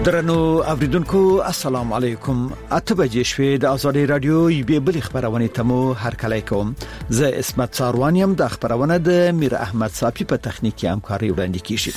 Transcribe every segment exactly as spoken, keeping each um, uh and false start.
درنو اوریدونکو السلام علیکم. اته بجې شوې د ازادي رادیو یوې بل خبرونه تمو هر کله کوم. زه اسمت ساروانیم د خبرونه د میر احمد صافی په تخنیکی همکاري وړاندې کیږي.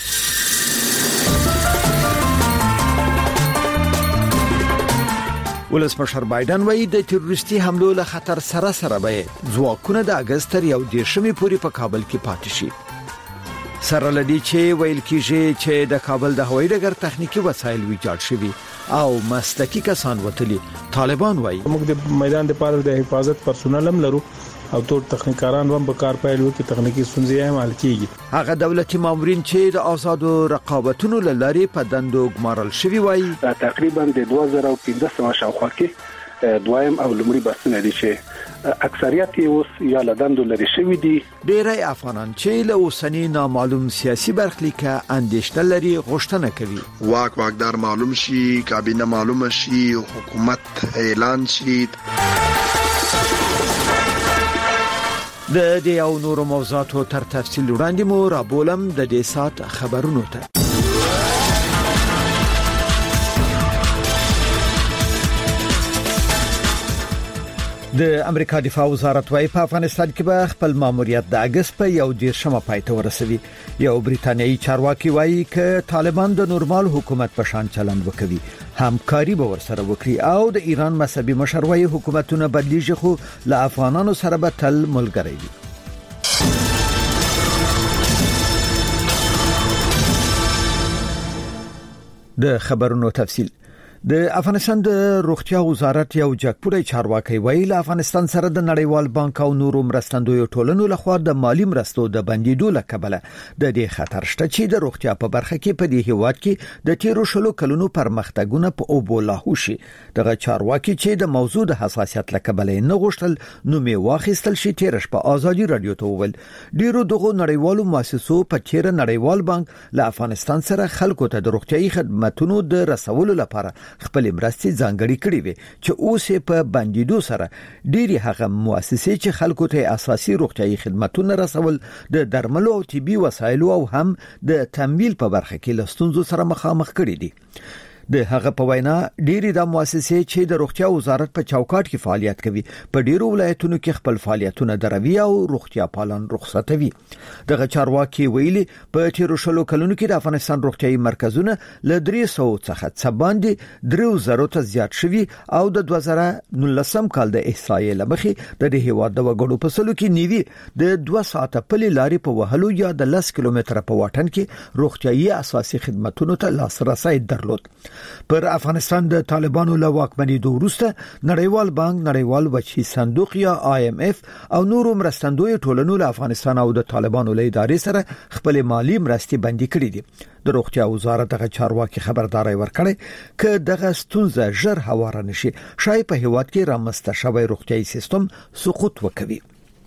ولسمشر بایدن وایي د تروریستي حملو له خطر سره سره به ځواکونه د اگست تر یو دیرشمې پورې په کابل کې پاتې شي. سره لدی چې ویل کیږي چې د کابل د هوایي ډګر تخنیکی وسایل ویجاړ شوي او مسلکي کسان وتلي. طالبان وایي موږ د میدان د پاره د حفاظت پرسونل هم لرو او ټول تخنیکاران هم په کار پیل وکړي، تخنیکی ستونزې هم حل کیږي. هغه دولتي مامورین چې د آزادو رقابتونو لاري په دندو ګمارل شوي وایي تقریبا د دوه زره پنځه شاوخوا کې دویم او لمړي بسنه دي چې اکثریت یې اوس یا لدندو لري شوی دي. ډیری افغانان چې له اوسنی نامعلوم سیاسي برخلیکه اندېښنه لري غوښتنه کوي واک واکدار معلوم شي، کابینه معلومه شي، حکومت اعلان شي. د دې او نورو موضوعاتو تر تفصیل وړاندې مو را بولم د دې سات خبرونو ته. د امریکا دفاع وزارت وايي په افغانستان کې به خپل ماموریت د اگست په یو دیرشمه پای ته ورسوي. یو بریتانیایی چارواکي وايي ک طالبان د نورمال حکومت په شان چلند وکوي همکاري به ورسره وکړي او د ایران مذهبي مشر وايي حکومتونه بدلیږي خو له افغانانو سره به تل ملګری وي. د خبرونو تفصیل. د افغانستان د روغتیا وزارت یو جګپوړی چارواکي ویلي له افغانستان سره د نړیوال بانک او نورو مرستندوی ټولنو لخوا د مالی مرستو د بندیدو لکبله د دې خطر شته چې د روغتیا په برخه کې په دې هیواد کې د تیرو شلو کلونو پرمختګونه په اوبو لاهو شي. دغه چارواکي چې د موضوع د حساسیت لکبله نه غوښتل نو می واخیستل شي تیرش په ازادي رادیو ته وویل ډیرو دغه نړیوالو مؤسسو په تیر نړیوال بانک له افغانستان سره خلکو ته د روغتيایي خدماتو د رسولو لپاره خپل مرستې ځانګړي کړې وي چې اوس په بندیدو سره ډېری هغه مؤسسې چې خلکو ته اساسي روغتيایي خدماتونه رسول د درملو او طبي وسایلو او هم د تمویل په برخه کې له ستونزو سره مخامخ کړي دي. د هغه په وینا ډېری د مؤسسې چې د روغتیا وزارت په چوکاټ کې فعالیت کوي په ډیرو ولایتونو کې خپل فعالیتونه دروي او روغتیا پالن رخصتوي. دغه چارواکي ویلي په تیرو شلو کلونو کې د افغانستان روغتيایي مرکزونه له درې سوه څخه څه باندې درې زره ته زیات شوي او د دوه زره نولسم کال د احصایې لمخې د دې هیواد د وګړو په سلو کې نیوي د دوه ساعته پلي لارې په وهلو یا د لس کیلومتره په واټن کې روغتيایي اساسي خدماتو ته لاسرسي درلود. پر افغانستان د طالبانو له واکمنېدو وروسته نړیوال بانک، نړیوال وچی صندوق یا آی ایم اف او نورو مرستندوی ټولنو له افغانستان او د طالبانو له ادارې سره خپل مالی مرستې بندي کړې دي. د روغتیا وزارت دغه چارواکي خبرداري ورکړي ک دغه ستونزه ژر هواره نشي شای په هیواد کې رامنځته شوی روغتيایي سیستم سقوط وکوي.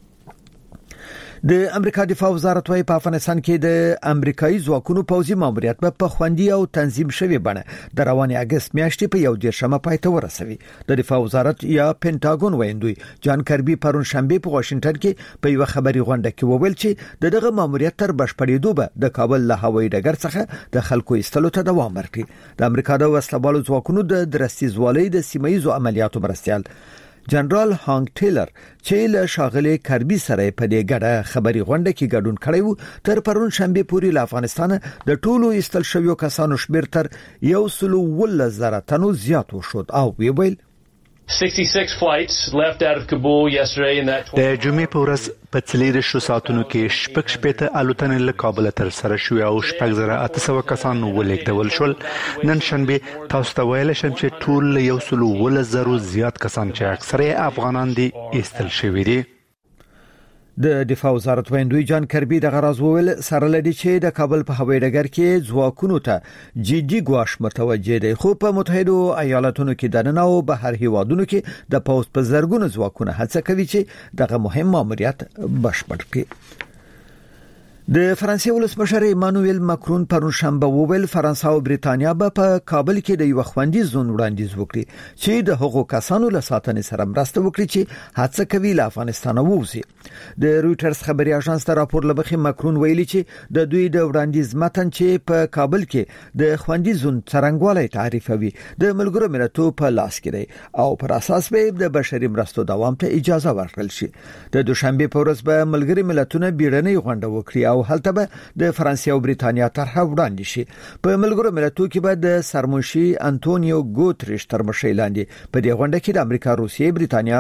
د امریکا دفاع وزارت وايي په افغانستان کې د امریکایي ځواکونو پوځي ماموریت په خوندي او تنظیم شوی بڼه د رواني اگست میاشتې په یو دیرشمه پای ته ورسوي. د دفاع وزارت یا پینټاګون ویندوی جان کربي پرون شنبه په واشنگټن کې په یو خبري غونډه کې وویل چې دغه ماموریت تر بشپړېدو به د کابل له هوایي ډګر څخه د خلکو ایستلو ته دوام ورکړي. د امریکا د وسلوالو ځواکونو د درستیزوالۍ د سیمایي عملیاتو مرستيال جنرال هانګ ټیلر چې له شاغلي کربي سره په دې ګډه خبري غونډه کې ګډون کړی وو تر پرون شنبه پورې له افغانستان د ټولو استل شویو کسانو شمیر تر یو سلو ول زره تنو زیات وشود او ویل sixty-six flights left out of Kabul yesterday in that د جمعې په ورځ په څلور شو ساعتونو کې شپږ شپېته الوتنې له کابل تر سره شوې او شپږ زره اته سوه کسان ولېږدول شول. نن شنبه تاسو ته ویل شم چې ټول یو سلو ول زره زیات کسان چې اکثره افغانان دي ایستل شوي دي. د دفاع وزارت ویندوی جان کربي د غراز وویل سره لدی چې د کابل په هوایي ډګر کې ځواکونو ته جدي ګواښ متوجه دی خو په متحده ایالاتونو کې د ننو بهر هیوادونو کې د پوز په زرګونو ځواکونه هڅه کوي چې دغه مهم ماموریت بشپړ کړي. د فرانسې ولسمشر ایمانوئل ماکرون پرون شنبه وویل فرانسه او بریتانیا به په کابل کې د یو خوندي زون وړاندیز وکړي چې د هغو کسانو له ساتنې سره مرسته وکړي چې هڅه کوي له افغانستان ووځي. د رويټرز خبري اژانس ته راپور لبخي ماکرون ویلي چې د دوی د وړاندیز متن چې په کابل کې د خوندي زون څرنګوالي تعریفوي د ملګرو ملتونو په لاس کې دی او پر اساس به د بشري مرستو دوام ته اجازه ورکړل شي. د دوشنبه په ورځ به ملګري ملتونه بیړنۍ غونډه وکړي او هلته به د فرانسې او بریتانیا طرح وړاندې شي. په ملګرو ملتونو کې به د سرمنشي انټونیو ګوتریش تر مشرۍ لاندې په دې غونډه کې د امریکا، روسیې، بریتانیا،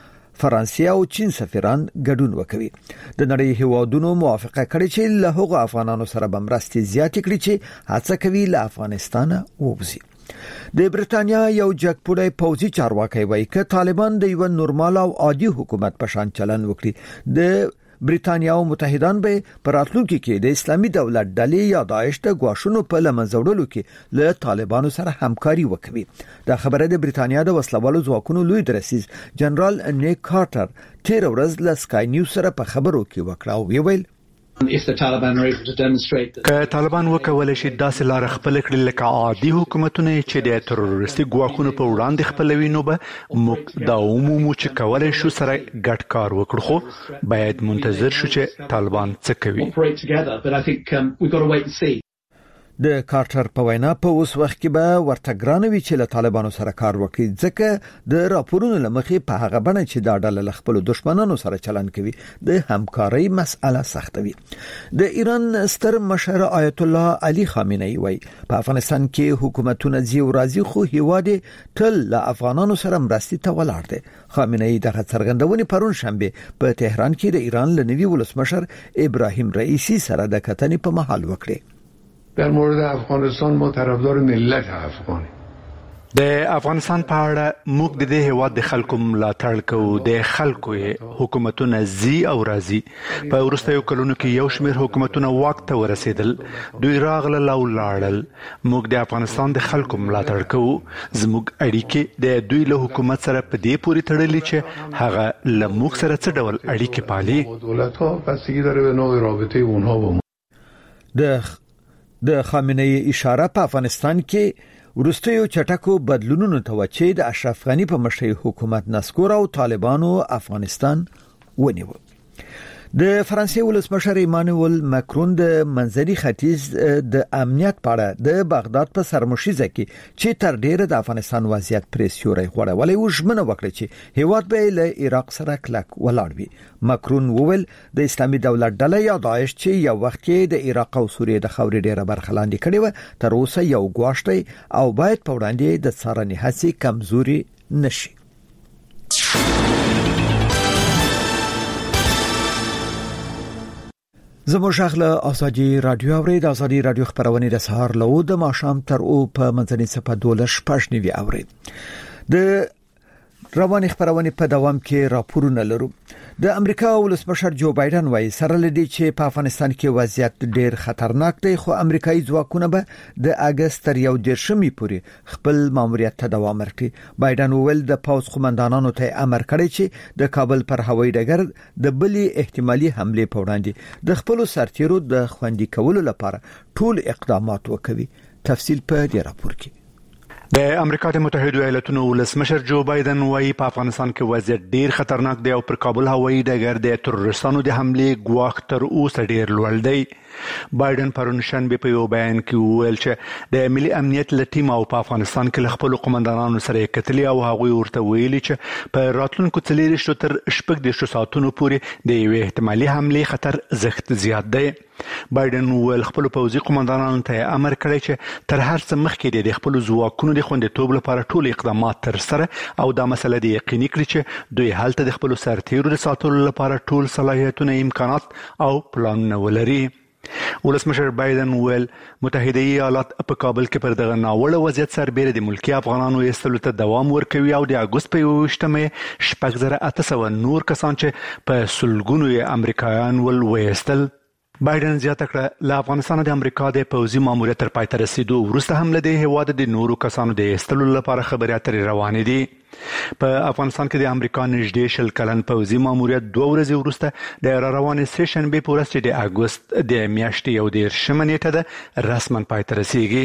فرانسې او چین سفیران ګډون وکوي. د نړۍ هیوادونو موافقه کړې چې له هغو افغانانو سره به مرستې زیاتې کړي چې هڅه کوي له افغانستان ووځي. د بریتانیا یو جګپوړی پوځي چارواکي وایي چې طالبان د یو نورمال او عادي حکومت په شان چلن وکړي. د بریتانیا او متحدان به پر راتلونکي کې د اسلامي دولت ډلې یا داعش د غواښونو په لمنځوړلو کې له طالبانو سره همکاري وکوي. دا خبره د بریتانیا د وسلوالو ځواکونو لوی درسیز جنرال نیک کارټر تیر ورځ له سکای نیوز سره په خبرو کې وکړه او ویل If the Taliban are able to demonstrate that که طالبان وکولای شي داسې لار خپل کړي لکه عادي حکومتونه چې د تروریستي ګواښونو په وړاندې خپلوي نو به موږ دا عمومو چې کولای شو سره ګډ کار وکړو، خو باید منتظر شو چې طالبان څه کوي. operate together, but I think um, we've got to wait and see. د کارټر په وینا په اوس وخت کې به ورته ګرانوي چې له طالبانو سره کار وکړي، ځکه د راپورونو لمخې په هغه بڼه چې دا ډله له خپل دښمنانو سره چلن کوي د همکارۍ مسأله سختوي. د ایران ستر مشر آیت الله علي خامنه‌ای وایي په افغانستان کې حکومتونه زی او راضي خو هیواد تل له افغانانو سره مرستي ته ولاړ دي. خامنه‌ای دغه څرګندونې پرون شنبه په تهران کې د ایران لنوي ولسمشر ابراهیم رئیسی سره د کتنې په محل وکړي. در مورد افغانستان ما طرفدار ملت افغانی. د افغانستان په اړه موږ د دې هیواد د خلکو ملاتړ کوو. د خلکو حکومتونه زی او راضي. په وروستیو کلونو کې یو شمېر حکومتونه واک ته ورسېدل، دوی راغلل او لاړل. موږ د افغانستان د خلکو ملاتړ کوو. زموږ اړیکې د دوی له حکومت سره په دې پورې تړلې چې هغه له موږ سره څه ډول اړیکې پالي. دولت‌ها بستگی داره به نوع رابطه اونها با ما. د د خامنه‌ای اشاره په افغانستان کې ورستیو چټکو بدلونونو ته و چې د اشرف غنی په مشرۍ حکومت نسکور او طالبانو افغانستان ونیو. د فرانسې ولسمشر ایمانوئل ماکرون د منځني ختیځ د امنیت په اړه د بغداد په سرمشیزه کې چې تر ډیره د افغانستان وضعیت پرې سیوري غوړولې و ژمنه وکړه چې هیواد به له عراق سره کلک ولاړ وي. ماکرون وویل د اسلامي دولت ډله یا داعش چې یو وخت کې د عراق او سوریې د خاورې ډیره برخه لاندې کړې و تر اوسه یو غواړي او باید په وړاندې د څارنې هڅې کمزوري نشي. زموږ شغله ازادي رادیو اورید. ازادي رادیو خبرونه د سهار له د ماښام تر او په منځني صفه دولش پښنوي اورید. د رواني خبرونه په دوام کې راپورونه لرو. د امریکا ولسمشر جو بایدن وایي سره لدی چې په افغانستان کې وضعیت ډیر خطرناک دی، خو امریکایي ځواکونه به د اگست تر یو دیرشمې پورې خپل ماموریت ته دوام ورکړي. بایدن وویل د پوځ قومندانانو ته امر کړی چې د کابل پر هوایي ډګر د بلی احتمالي حمله په وړاندې د خپل سرتیرو د خوندي کولو لپاره ټول اقدامات وکوي. تفصیل په دې راپور کې. د امریکا د متحده ایالاتونو ولسمشر جو بایدن وايي په افغانستان کې وضعیت ډیر خطرناک دی او پر کابل هوایي ډګر د تروریستانو د حمله ګواښ تر اوسه ډیر لوړ دی. بایدن پرون شنبه په یو بیان کې وویل چې د ملي امنیت لټیم او په افغانستان کې خپل قومندانانو سره کتلي او هغه ورته ویلي چې په راتلونکو څلورشتو تر شپږ دیرشو ساعتونو پورې د یو احتمالي حمله خطر زښت زیات دی. بایدن ویل خپل پوځي قومندانانو ته امر کړی چې تر هر څه مخکې د خپل ځواکونو د خوندیتوب لپاره ټول اقدامات تر سره او دا مسله د یقیني کړي چې دوی هلته د خپل سرتیرو د ساتلو لپاره ټول صلاحیتونه، امکانات او پلانونه ولري. ولسمشر بایدن ویل متحده ایالات په کابل کې پر دغه ناوړه وضعیت سربېره د ملکی افغانانو ایستلو ته دوام ورکوي او د اګوست په یوویشتمه شپږ زره اته سوه نور کسان چې په سلګونو یې امریکایان ول ویستل. بایدن زیاته کړه له افغانستان د امریکا د پوځي ماموریت تر پای ته رسیدو وروسته هم له دې هیواد د نورو کسانو د ایستلو لپاره خبرې اترې روانې دي. په افغانستان کې د امریکا نږدې شل کلن پوځي ماموریت دوه ورځې وروسته د را روانې سې شنبې په ورځ چې د اګوست د میاشتې یو دیرشمه نیټه ده رسما پای ته رسیږي.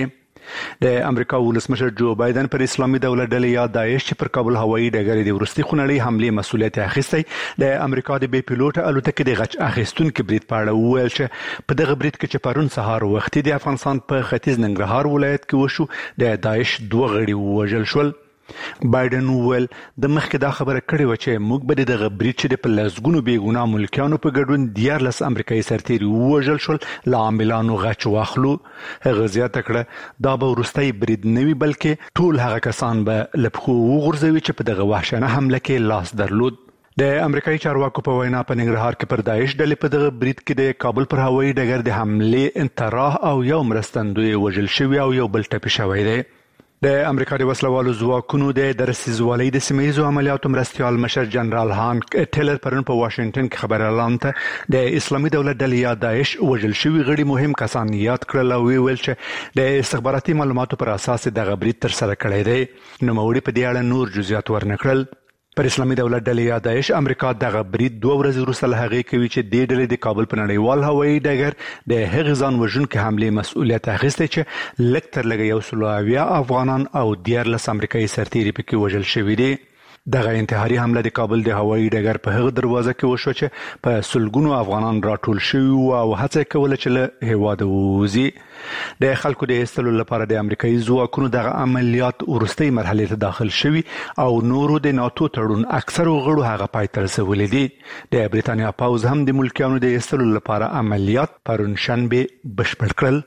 د امریکا ولسمشر جو بایدن پر اسلامي دولت ډلې یا داعش چې پر کابل هوایي ډګر د ورستي خونړۍ حمله مسؤلیت اخیستی د امریکا د بي پیلوټ الوتکې د غچ اخیستونکو برید په اړه وویل چې په دغه برید کې چې پرون سهار وخت د افغانستان په ختیځ ننګرهار ولایت کې وشو د داعش دوه غړي ووژل شول. بایدن وویل د مخکې دا خبره کړې و چې موږ به دغه برید چې په لسګونو بېګناه ملکیانو په ګډون دیارلس امریکایي سرتیري ووژل شول له عاملانو غچ واخلو. هغه زیاته کړه دا به وروستی برید نه وي بلکې ټول هغه کسان به له پښو وغورځوي چې په دغه وحشیانه حمله کې لاس درلود. د امریکایي چارواکو په وینا په ننګرهار کې پر داعش ډلې په دغه برید کې د کابل پر هوایي ډګر د حملې انتراح او یو مرستندوی وژل شوی او یو بل ټپي شوی دی. د امریکا د وسلوالو ځواکونو د درسیزوالۍ د سیمه‌ییزو عملیاتو مرستیال مشر جنرال هانک ټیلر پرون په واشنگټن کې خبر اعلان ته د اسلامي دولت ډلې یا داعش وژل شوي غړي مهم کسان یاد کړل او ویل چې د استخباراتي معلوماتو پر اساس دغه برید ترسره کړی دی. نوموړي په دې اړه نور جزئیات ورنکړل. پر اسلامي دولت ډلې یا داعش امریکا دغه برید دوه ورځې وروسته له هغې کوي چې دې ډلې د کابل په نړیوال هوایي ډګر د هغې ځان وژونکې حملې مسؤلیت اخیستی چې لږ تر لږه یو سل اویا افغانان او دیارلس امریکایي سرتیري پکې وژل شوي دي. دغه انتحاري حمله د کابل د هوایي ډګر په هغه دروازه کې وشو چې په سلګونو افغانان راټول شوي وو او هڅه کوله چې له هیواده ووځي. د خلکو د ایستلو لپاره د امریکایي ځواکونو دغه عملیات وروستۍ مرحلې ته داخل شوي او نورو د ناتو تړون اکثرو غړو هغه پای ته رسولی دي. د بریتانیا پوځ هم د ملکیانو د ایستلو لپاره عملیات پرون شنبه بشپړ کړل.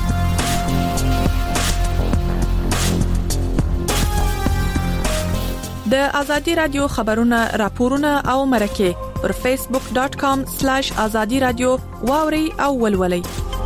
د ازادي رادیو خبرونه راپورونه او مرکه پر فیسبوک ډاٹ کام سلیش ازادي رادیو واوري او ولولي.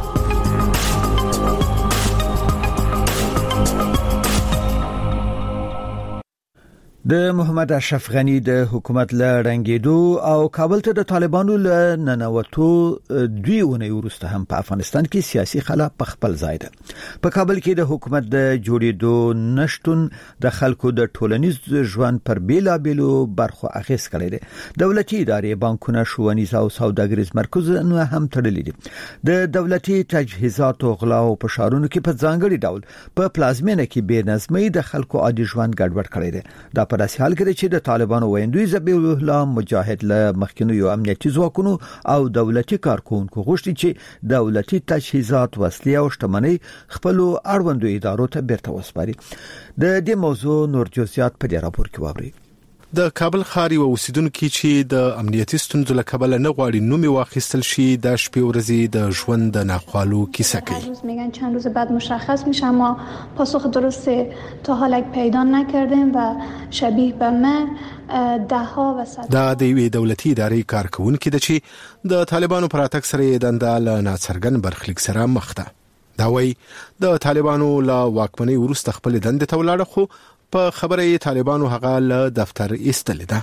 د محمد اشرف غنی د حکومت له رنګېدو او کابل ته د طالبانو له ننوتو دوی ونې وروسته هم په افغانستان کې سیاسي خلا په خپل ځای ده. په کابل کې د حکومت د جوړېدو نشټون د خلکو د ټولنیز ژوند پر بیلابېلو برخو اغیز کړی دی. دولتي ادارې، بانکونه، ښوونیز او سوداګریز مرکزونه هم تړلي دي. د دولتي تجهیزاتو غلا او فشارونو کې په ځانګړي ډول په پلازمینه کې بې نظمۍ د خلکو عادي ژوند ګډوډ کړی دی. دا په داسې حال کې چې د طالبانو ویندوی ذبیح الله مجاهد له مخکنیو امنیتي ځواکونو او دولتي کارکونکو غوښتي چې دولتي تجهیزات، وسلې او شتمنۍ خپل اړوندو ادارو ته بیرته وسپاري. د دې موضوع نور جزئیات په دې راپور کې واورئ. د کابل ښار و اوسیدونکو چې د امنیتي ستونزو له کبله نه غواړي نومي واخیستل شي د شپې ورځې د ژوند د ناخوالو کیسه کوي. میگن چند روز بعد مشخص میشه ما پاسخ درست تا حالا پیدا نکردیم و شبیه به ما ده ها و صد دا د یوې دولتي ادارې کارکونکو د چې د طالبانو پر اتک سره د اندال ناڅرګن برخلیک سره مخ ده. دا وایي د طالبانو لا واکمنۍ وروسته خپل دندې ته ولاړه، خو په خبره یې طالبانو هغه له دفتر ایستل ده.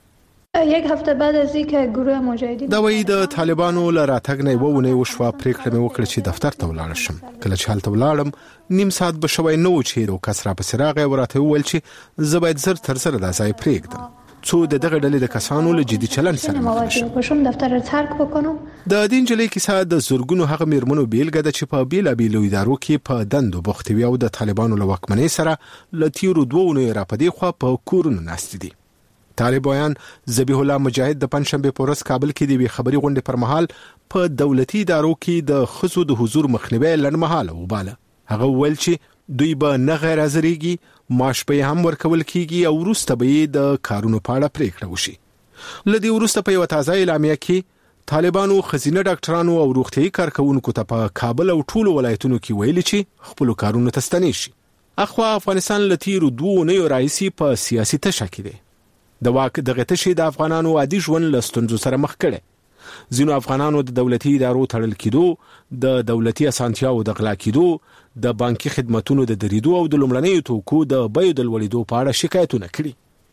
یک هفته بعد از اینکه گروه مجاهدین دا وایي د طالبانو له راتګ نه وونه وشو پریکړه مې وکړه چې دفتر ته ولاړ شم. کله چې هلته ولاړم نیم ساعت به شوی نو چې یو کس را پسې راغی ورته وویل چې زه باید زر تر زر دا ځای پرېږدم څو د دغه ډلې د کسانو له جدي چلن سره مخ شم دفتر ترک وکړم. د دین جلې کیسه د زورګونو هغه میرمنو بیلګه ده چې په بیلابېلو ادارو کې په دندو بوختي وي او د طالبانو له واکمنۍ سره له تیرو دوه اونیو را پدې خوا په کورونو ناست دي. طالبان ذبیح الله مجاهد د پنځشنبه په ورځ کابل کې د خبري غونډې پر مهال په دولتي ادارو کې د خزو د حضور مخنیوي لړمحاله وباله. هغه ویل چې دوی به نه غیر حاضرېږي، معاش به هم ورکول کیږي او وروسته به د کارونو په اړه پریکړه وشي. لدی وروسته په یو تازه اعلامیه کې طالبانو خزینه ډاکټرانو او روغتيایي کارکونکو ته په کابل او ټولو ولایتونو کې ویلي چې خپل کارونه ته ستنې شي. اخوا افغانستان لتیرو دوه نه راځي په سیاسي تشه کې دی. د واک دغه تشه د افغانانو عادي ژوند له ستونزو سره مخ کړي. ځینو افغانانو د دولتي ادارو تړل کېدو، د دولتي اسانتیاو د غلا کېدو، د بانکي خدماتونو د دریدو او د لومړنیو توکو د بیو د لوړېدو په اړه شکایتونه کړي.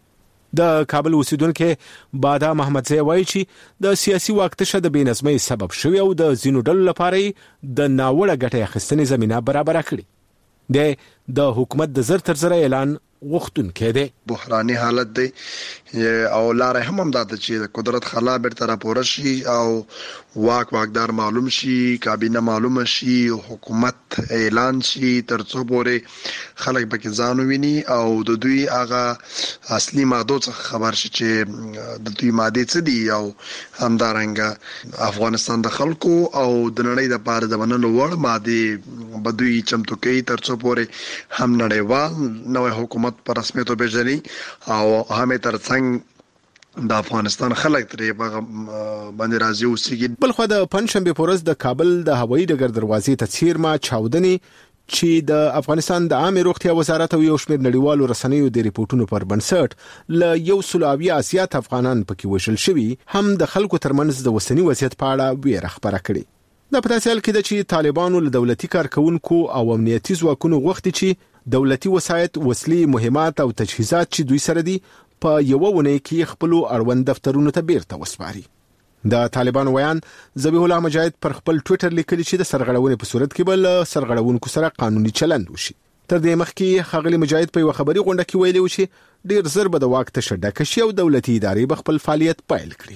د کابل اوسیدونکو بادا محمدزی وایي چې د سیاسي واک تشه د بې نظمۍ سبب شوی او د ځینو ډلو لپاره د ناوړه ګټې اخیستنې زمينه برابر کړي. د د حکومت د زر تر زر اعلان غوښتونکي دي. بحراني حالت دی او لار هم هم د چې قدرت خلا بیرته راپور شي او واک واکدار معلوم شي، کابینه معلوم شي، حکومت اعلان شي، ترڅو پورې خلک پکې ځان ویني او د دوی هغه اصلي ماده څخه خبر شي چې د دوی ماده څه دي او همدارنګه افغانستان د خلکو او د نړۍ د پاره د منلو وړ ماده بدوی چمتو کوي ترڅو پورې هم نړیوال نوې حکومت پر رسمیت وبېژني او هم ترڅنګ د افغانستان خلک ترې باندې راځي اوسېږي. بل خو د پنځشنبه په ورځ د کابل د هوایي ډګر دروازې ته څیرمه چاودنې چې د افغانستان د عامه روغتیا وزارت او یو شمېر نړیوالو رسنیو د ریپورتونو پر بنسټ ل یو سلوي اسیات افغانان پکې وشل شوي هم د خلکو ترمنځ د وسنی وضعیت په اړه ویره خبره کړي. د پتاسیل کې د چې طالبانو له دولتي کارکونکو او امنیتي ځواکونو غوښتي چې دولتي وسایط، وسلې، مهمات او تجهیزات چې دوی سره دي په یو ونه کې خپل اړوند دفترونو ته بیرته وسپاري. د طالبانو ویان ذبیح الله مجاهد پر خپل ټوئیټر لیکلي چې د سرغړونې په صورت کې بل سرغړونکو سره قانوني چلند وشي. تر دې مخکې خغلی مجاهد په یو خبري غونډه کې ویلي و چې ډیر زر به د واک تشه ډکه شي او دولتي ادارې به خپل فعالیت پیل کړي.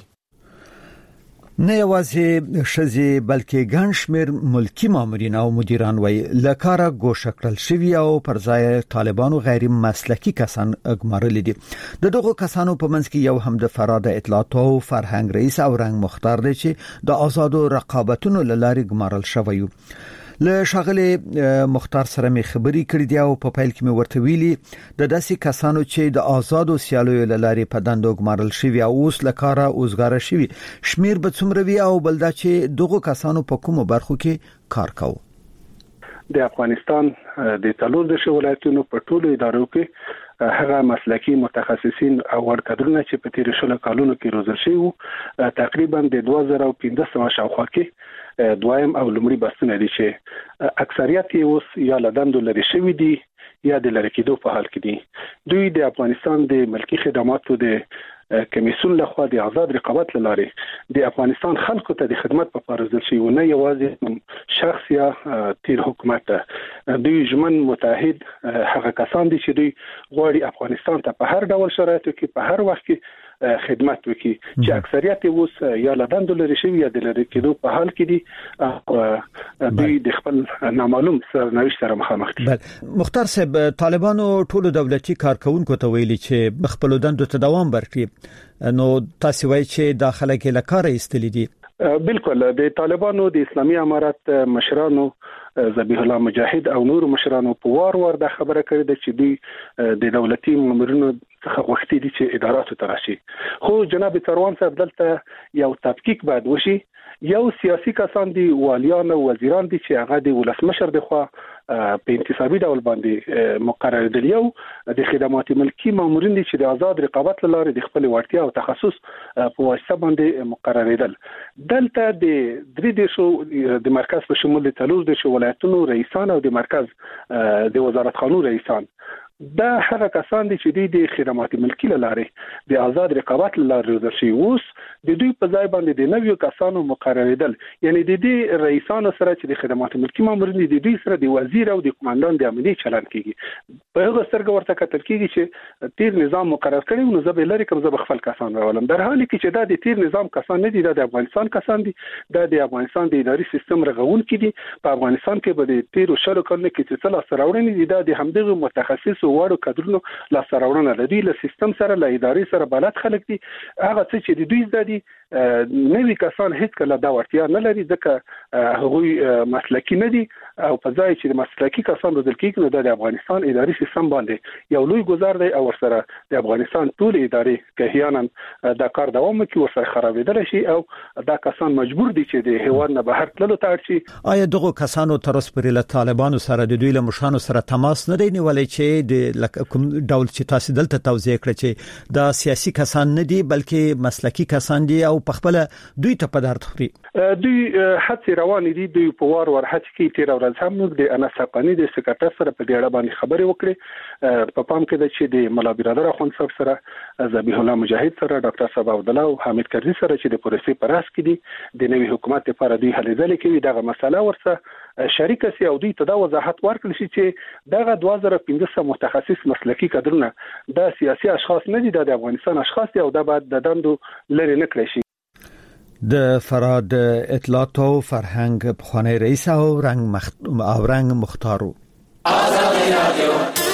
نه یوازې شزي بلکې ګڼ شمېر ملکی مامورین او مدیران وای لکاره ګوښه کړل شوی او پر ځای طالبانو غیر مسلکی کسان اګمارل دي. د دغه کسانو په منځ کې یو هم د فراد اطلاعات او فرهنګ رئیس او رنګ مختار دی چې د آزادو رقابتونو لارې ګمارل شوی یو. له شاغله مختار سره می خبري کړې دی او په پیل کې می ورته ویلي د داسې کسانو چې د آزادو سیالو لارې په دندو ګمارل شوی او اوس لکاره اوسګار شوی شمیر به څومره وی او بلدا چې دغه کسانو په کومو برخو کې کار کوي. د افغانستان د څلور د ولایتونو په ټولو ادارو کې هغه مسلکی متخصصین او ورکدرونه چې په تیر شلو کالونو کې روزل شوي وو تقریبا د دوه زره پنځه شاوخوا کې دویم او لومړي بسنه دي چې اکثریت یې اوس یا لدندو لري شوی دي یا د لری کېدو په حال کې دي. دوی د افغانستان د ملکی خدماتو د کمیسیون لخوا د آزاد رقابت لاره د افغانستان خلکو ته د خدمت په پارزل شي و نه یوازې شخص یا تیر حکومت. دوی ژمن متحد هغه کسان دي چې دوی غواړي افغانستان ته په هر ډول شرایطو کې په هر وخت کې خدمت وکړي چې اکثریت اوس یا لدندو لري شوی یا د لری کېدو په حال کې دي. دوی د خپل نامعلوم سرنوشت سره مخامخ دي. مختار صاحب، طالبانو ټولو دولتي کارکونکو ته ویلي چې خپل دندو ته دوام ورکړي، نو تاسو وایي چې داخله کې لکاره ایستلې دي. بالکل د طالبانو د اسلامي امارات مشرانو ذبیح الله مجاهد او نور مشرانو په وار وار د خبره کړې ده چې دوی د دولتي مامورینو څخه غوښتي دي چې اداراتو ته راشي. خو جناب سروان صاحب دلته یو تفکیک باید وشي. یو سیاسي کسان دي، والیان او وزیران دي چې هغه د ولسمشر د خوا په انتصابي ډول باندې مقرر دي، یو د خدمات ملکی مامورین دي چې د آزاد رقابت لاره د خپل وړتیا او تخصص په واسطه باندې مقرریدل. دلته د درې دیشو د مرکز په شمول د تلوز د ولایتونو رئیسان او د مرکز د وزارت خانو رئیسان دا هغه کسان دي چې د خدمات ملکی لاره د آزاد رقابت لاره روزل شي. اوس د دوی په ځای باندې د نویو کسانو مقرریدل، یعنی د دې رئیسانو سره چې د خدمات ملکی مامورین دي د دوی سره د وزیر او د کمانډان د امنیت چلند کیږي. په هغه سترګه ورته کتل کیږي چې تیر نظام مقرر کړي نو زه به لري کوم زه به خپل کسان راولم، در حالی کې چې دا د تیر نظام کسان نه دي، دا د افغانستان کسان دي، دا د افغانستان د اداري سیستم رغون کړي. په افغانستان کې به د تیر شلو کلونو کې چې څه لاس راوړنې دي دا د همدغه متخصص وړو کډرونو لاس راوړنه لري، له سیستم سره له ادارې سره بلد خلک دي. هغه څه چې د دوی زده دي نوی کسان هیڅ کله دا ورتیا نه لري ځکه هغوی مسلکی نه دي او په ځای چې د مسلکی کسان روزل کېږي نو د افغانستان اداري سیستم باندې یو لوی گزار دی او ورسره د افغانستان ټول ادارې که احیانا دا کار دوام کوي ورسره خرابېدل شي او دا کسان مجبور دي چې د هیواد نه بهر تللو ته اړ شي. آیا دغه کسانو تر اوسه پورې له طالبانو سره د دوی له مشرانو سره تماس نه دی نیولای چې د کوم ډول چې تاسو دلته توضیح کړئ چې دا سیاسي کسان نه دي بلکې مسلکی کسان دي او په خپل دوی ته په درد خوري؟ دوی هڅې روانې دي، دوی په وار وار هڅې کوي. تیر ورځ هم موږ د انس حقانی د سکرټر سره په دې اړه باندې خبرې وکړې. په پام کې ده چې د ملا برادر اخوند صاحب سره، ذبیح الله مجاهد سره، ډاکټر صاحب عبدالله او حامد کرزي سره چې د پروسې پر اساس کې دي د نوي حکومت لپاره دوی هلې ځلې کوي. دغه مسله ورسره شریک سي او دوی ته دا وضاحت ورکړل شي چې دغه دوه زره پنځه متخصص مسلکي کادرونه د سیاسي اشخاص نه دي، د افغانستان اشخاص دي او دا باید د دندو لري نه کړی شي. د فراد اطلاعات او فرهنګ بخوانی رئیس او رنگ مخت... او رنگ مختارو آزادی رادیو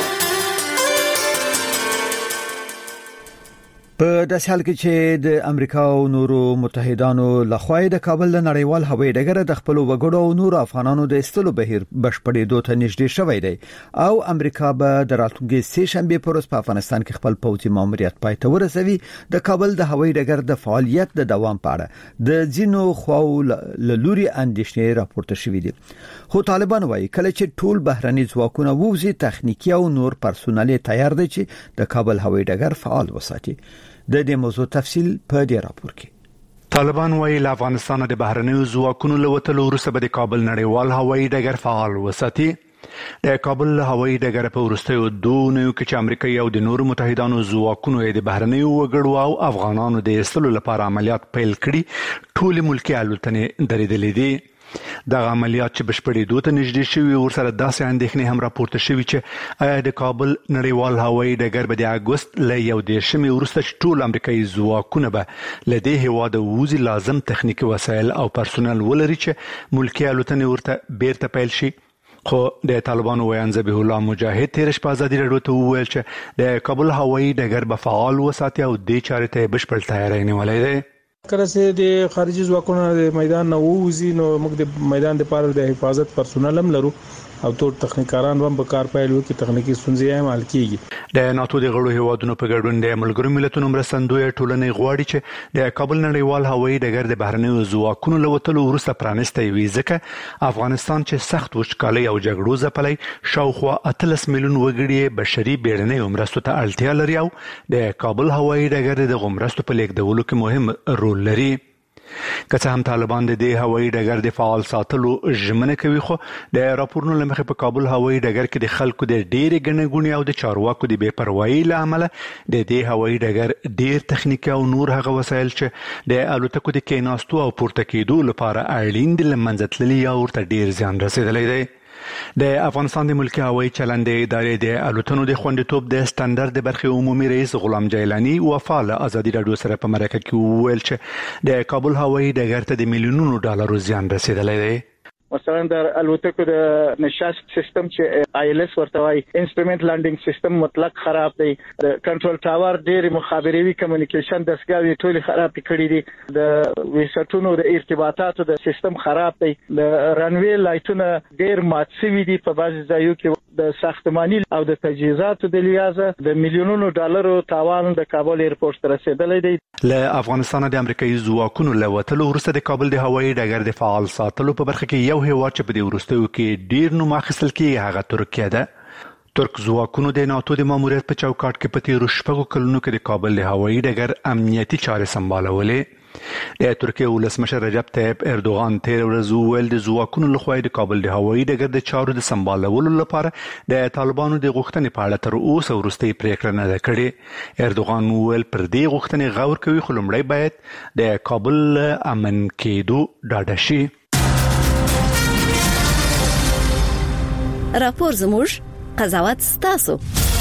په داسې حال کې چې د امریکا او نورو متحدانو لخوا د کابل د نړیوال هوایي ډګر د خپل وګړو او نورو افغانانو د استلو بهیر بشپړېدو ته نږدې شوی دی او امریکا به د راتلونکي سه شنبه پر ورځ په افغانستان کې خپل پوځي ماموریت پای ته ورسوي، د کابل د هوایي ډګر د فعالیت د دوام په اړه د ځینو خواو لوري اندېښنې راپورته شوې دي. خو طالبان وايي کله چې ټول بهرني ځواکونه ووزي تخنیکی او نور پرسونل تیار دي چې د کابل هوایي ډګر فعال وساتي. د دې موضوع تفصیل په دې راپور کې. طالبان وايي له افغانستان د بهرنیو ځواکونو له وتلو وروسته به د کابل نړیوال هوایي ډګر فعال وساتي. د کابل هوایي ډګر په وروستیو دوه نو کې چې امریکایي او د نورو متحدانو ځواکونو د بهرنیو وګړو او افغانانو د ایستلو لپاره عملیات پیل کړي، ټول ملکي الوتنې درېدلې دي. د عملیات چې بشپړېدو ته نږدې شوي ورسره داسې اندېښنې هم راپورته شوي چې آیا د کابل نړیوال هوایي ډګر به د اګوست له یو دېرشمې وروسته چې ټول امریکایي ځواکونه به له دې هېواده ووځي لازم تخنیکي وسایل او پرسونل ولري چې ملکي الوتنې ورته بیرته پیل شي. خو د طالبانو ویان ذبیح الله مجاهد تیر شپه ازادي راډیو ته وویل چې د کابل هوایي ډګر به فعال وساتي او دې چارې ته بشپړ تیاری نیولی دی. کله چې د خارجي ځواکونو د میدان نه ووځي نو موږ د میدان لپاره د حفاظت پرسونل هم لرو او ټول تخنیکاران هم په کار پیل وکړي، تخنیکی ستونزې هم حل کیږي. د ناتو د غړو هیوادونو په ګډون د ملګرو ملتونو مرستندوی ټولنې غواړي چې د کابل نړیوال هوایي ډګر د بهرنیو ځواکونو له وتلو وروسته پرانیستی وي، ځکه افغانستان چې سخت وچکالۍ او جګړو ځپلی شاوخوا اتلس میلیون وګړي بشري بیړنیو مرستو ته اړتیا لري او د کابل هوایي ډګر د دغو مرستو په لیږدولو کې مهم رول لري. که څه هم طالبان د دې هوایي ډګر د فعال ساتلو ژمنه کوي، خو د راپورونو له مخې په کابل هوایي ډګر کې د خلکو د ډېرې ګڼې ګوڼې او د چارواکو د بې پروایۍ له امله د دې هوایي ډګر ډېر تخنیکي او نور هغه وسایل چې د الوتکو د کېناستو او پورته کېدو لپاره اړین دي له منځه تللي یا ورته ډېر زیان رسېدلی دی. د افغانستان د ملکي هوایي چلندې ادارې د الوتنو د خوندیتوب د سټنډرډ د برخې عمومي رئیس غلام جیلانی وفا له ازادي راډیو سره په مرکه کې وویل چې د کابل هوایي ډګر ته د میلیونونو ډالرو زیان رسېدلی دی. مثلا د الوتکو د نشاست سیستم چې آی ال اس ورته وایي انسټرومنت لانډینګ سیستم مطلق خراب دی، د کنټرول ټاور ډېر مخابروي کمیونیکیشن دستګاوې ټول خراب کړي دي، د ویسټونو د ارتباطاتو د سیستم خراب دی، د رنوي لایټونه ډېر مات شوي دي، په بعضي ځایو کې د ساختماني او د تجهیزاتو د لیازه د میلیونونو ډالرو تاوان د کابل ایرپورټ ته رسیدلی دی. له افغانستان د امریکایي ځواکونو له وتلو وروسته د کابل د هوایي ډګر د فعال ساتلو په برخه کې یو هیواد چې په دې وروستیو کې ډیر نوم اخیستل کېږي هغه ترکیه ده. ترک ځواکونو د ناتو د ماموریت په چوکاټ کې په تیرو شپږو کلونو کې د کابل د هوایي ډګر امنیتي چارې سمبالولې. د ترکیه ولسمشر رجب طیب اردوغان تیر ورځ وویل د ځواکونو لخوا د کابل د هوایي ډګر د چارو د سمبالولو لپاره د طالبانو د غوښتنې په اړه تر اوسه وروستۍ پریکړه نه ده کړې. اردوغان وویل پر دې غوښتنې غور کوي، خو لومړی باید د کابل امن کېدو ډاډه شي. راپور زموږ قضاوت ستاسو.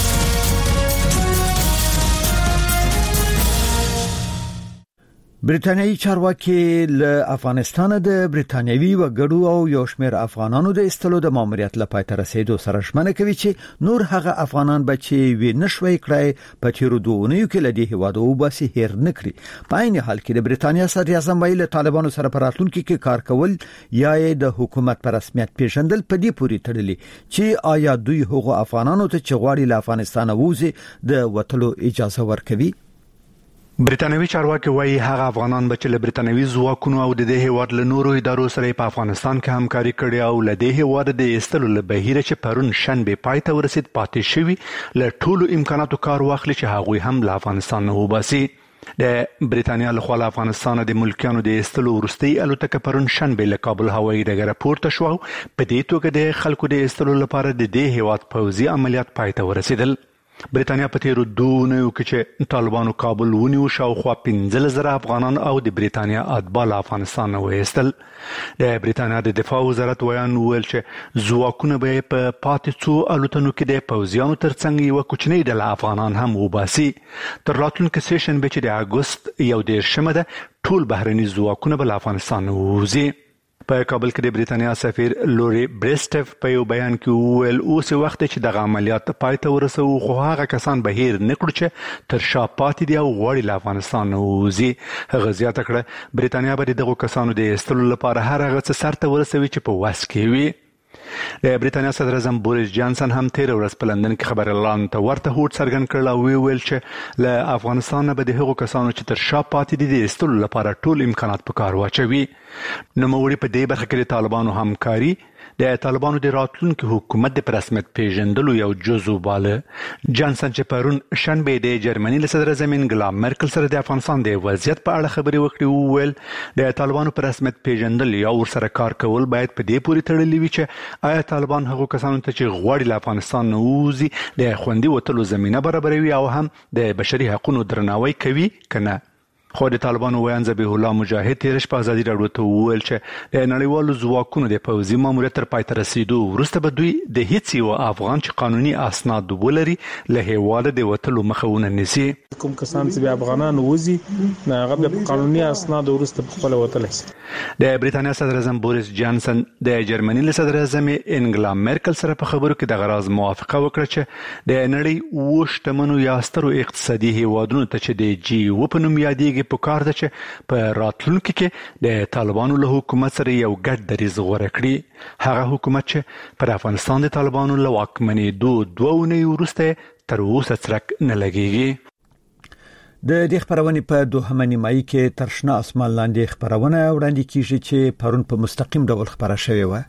برتانیایی چارواکي له افغانستان د برتانیوي وګړو او یو شمېر افغانانو د استلو د ماموریت لپاره تر رسیدو سره ژمنه کوي چې نور هغه افغانان به چې وی نشوي کړای په تیرو دوه اونیو کې له دې هیوادو وباسي هیر نه کړي. په عین حال کې د برتانیا صدر اعظم ویل طالبانو سره په راتلونکي کې کار کول یا د حکومت پر رسمیت پیژندل په دې پوري تړلي چې آیا دوی هغو افغانانو ته چې غواړي له افغانستان ووځي د وټلو اجازه ورکوي. برتانوي چارواکي وايي هغه افغانان به چې له برتانوي ځواکونو او د دې هیواد له نورو ادارو سره په افغانستان کې همکاري کړې او له دې هیواد د ایستلو له بهیره چې پرون شنبه پای ته ورسید پاتې شوي له ټولو امکاناتو کار واخلي چې هغوی هم له افغانستان نه وباسي. د برتانیا له خوا له افغانستان د ملکیانو د ایستلو وروستۍ الوتکه پرون شنبه له کابل هوایي ډګره پورته شوه او په دې توګه د خلکو د ایستلو لپاره د دې هیواد پوځي عملیات پای ته ورسېدل. برېټانیا په تیرو دوه نو کې چې طالبانو کابل ونیو شاوخوا پنځه زره افغانان او د برېټانیا اتباع افغانستان وایستل. د برېټانیا د دفاع وزارت ویان ویل چې ځواکونه به په پاتې څو الوتنو کې د پوځیانو ترڅنګ یو کوچنی ډله افغانان هم وباسي. تر راتلونکي سیشن به چې د اګوست یو دیرشمه ده ټول بهرني ځواکونه به افغانستان ووځي. په کابل کې د برېټانیا سفیر لوري بريسټف په یو بیان کې ویل اوس وخت چې د عملیات پای ته ورسو خو هغه کسان به هیر نکړي چې تر شا پاتې دي او غواړي له افغانستان ووځي. هغه زیاته کړه برېټانیا به دغه کسانو د ایستلو لپاره هر هغه څه سرته ورسوي چې په واس کې وي. د برېټانیا صدر اعظم بوریس جانسن هم تیر ورځ په لندن کې خبر اعلان ته ورته هوډ څرګند کړل او ویل چې له افغانستان به د هغو کسانو چې تر شا پاتې دي د ایستلو لپاره ټول امکانات په کار واچوي. نوموړي په دې برخه کې د طالبانو همکاري د طالبانو د راتلونکي حکومت د رسمیت پیژندلو یو جزو باله. جانسن چې پرون شنبه د جرمني له صدر اعظم انګلا مرکل سره د افغانستان د وضعیت په اړه خبرې وکړې ویل د طالبانو پر رسمیت پیژندل یا ورسره کار کول باید په دې پورې تړلي وي چې آیا طالبان هغو کسانو ته چې غواړي له افغانستان ووځي د خوندي وتلو زمینه برابروي او هم د بشري حقوقو درناوی کوي کنه. خو د طالبانو ویان ذبیح الله مجاهد تیر شپه ازادي راډیو ته وویل چې د نړیوالو ځواکونو د پوځي ماموریت تر پای ته رسیدو وروسته به دوی د هیڅ یو افغان چې قانوني اسناد ولري له هیواده د وتلو مخه ونه نیسي. کوم کسان چې افغانان وځي هغه د قانوني اسناد وروسته په خپل وتل شي. د برېټانیا صدر اعظم بوریس جانسن د جرمني له صدر اعظم انګلا مرکل سره په خبرو کې د غراز موافقه وکړه چې د نړۍ وشتمنو یا سترو اقتصادي هیوادونو ته چې د جی او په نوم یادېږي په کار ده چې په راتلونکي کې د طالبانو له حکومت سره یو ګډ دریځ غوره کړي. هغه حکومت چې پر افغانستان د طالبانو له واکمنېدو دوه اونۍ وروسته تر اوسه څرک نه لګېږي. د دې خبرونې په دوهمه نیمایي کې تر شنه اسمان لاندې خبرونه وړاندې کیږي چې پرون په مستقیم ډول خبره شوې و.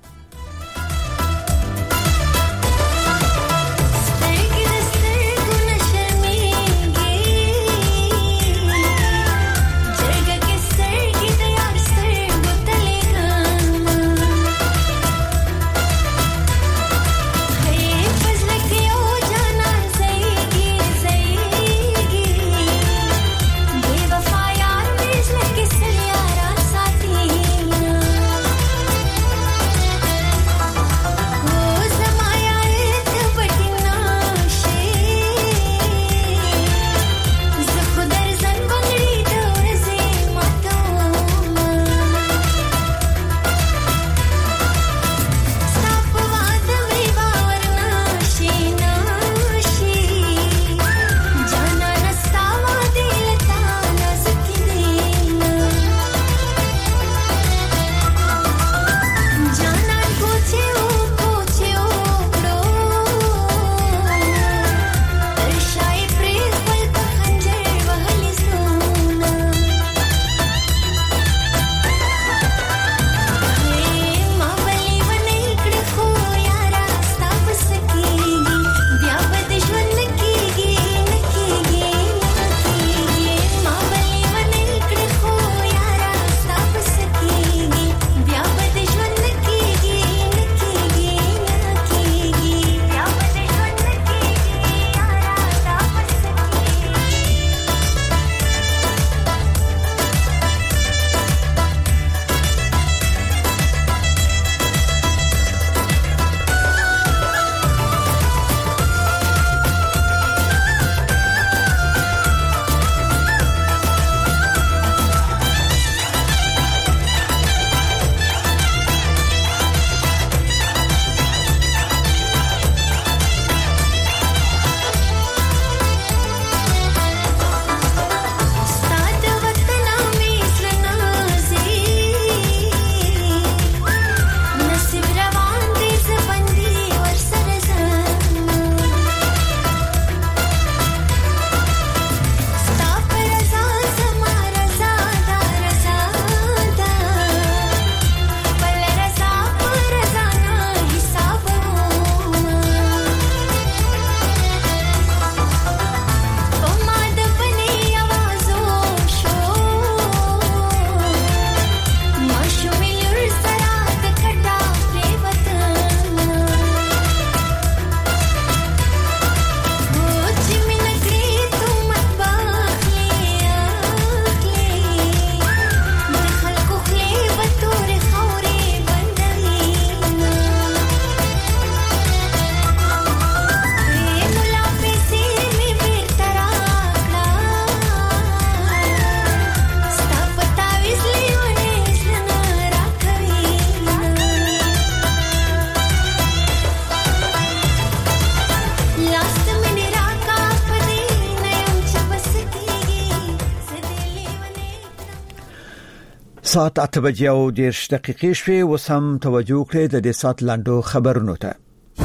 ساعت اته بجې او دېرش دقیقې شوې. اوس هم توجه کړئ د دې ساعت لاندو خبرونو ته.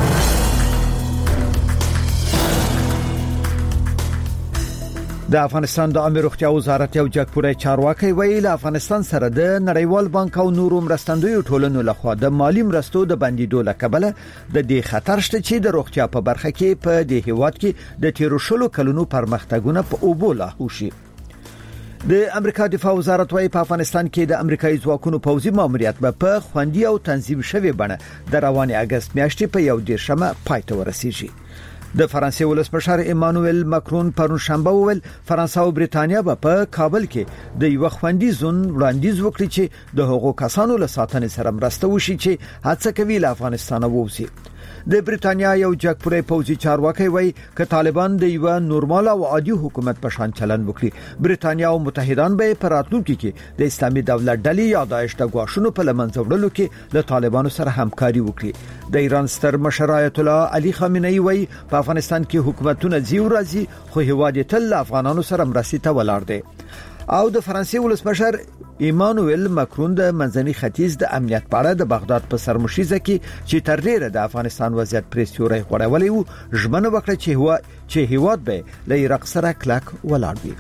د افغانستان د عامه روغتیا وزارت یو جګپوړی چارواکي ویل افغانستان سره د نړیوال بانک او نورو مرستندویو ټولنو لخوا د مالی مرستو د بندیدو لکبله د دې خطر شته چې د روغتیا په برخه کې په دې هیواد کې د تیرو شلو کلونو پرمختګونه په اوبو لاهو شي. د امریکا دفاع وزارت وايي په افغانستان کې د امریکایي ځواکونو پوځي ماموریت به په خوندي او تنظیم شوی بڼه د رواني اگست میاشتې په یو دیرشمه پای ته ورسیږي. د فرانسې ولسمشر ایمانوئل ماکرون پرون شنبه وویل فرانسه او بریتانیا به په کابل کې د یو خوندي زون وړاندیز وکړي چې د هغو کسانو له ساتنې سره مرسته وشي چې هڅه کوي له افغانستان ووځي. د بریتانیا یو جګپوړی پوځي چارواکي وایي ک طالبان د یو نورمال او عادي حکومت په شان چلند وکړي بریتانیا او متحدان به په راتلونکي کې د اسلامي دولت ډلې یا داعش د غواښونو په لمنځه وړلو کې له طالبانو سره همکاري وکړي. د ایران ستر مشر آیت الله علي خامنه‌ای وایي په افغانستان کې حکومتونه زیو راځي خو هیواد تل افغانانو سره مرستې ته ولاړ دي. او د فرانسې ولسمشر ایمانوئل ماکرون د منځني ختیځ د امنیت په اړه د بغداد په سرمشيزه کې چې تر ډیره د افغانستان وضعیت پریسیوري غوړولې وو ژمنه وکړه چې هوا چې هیواد به له عراق سره کلک ولاړ وي.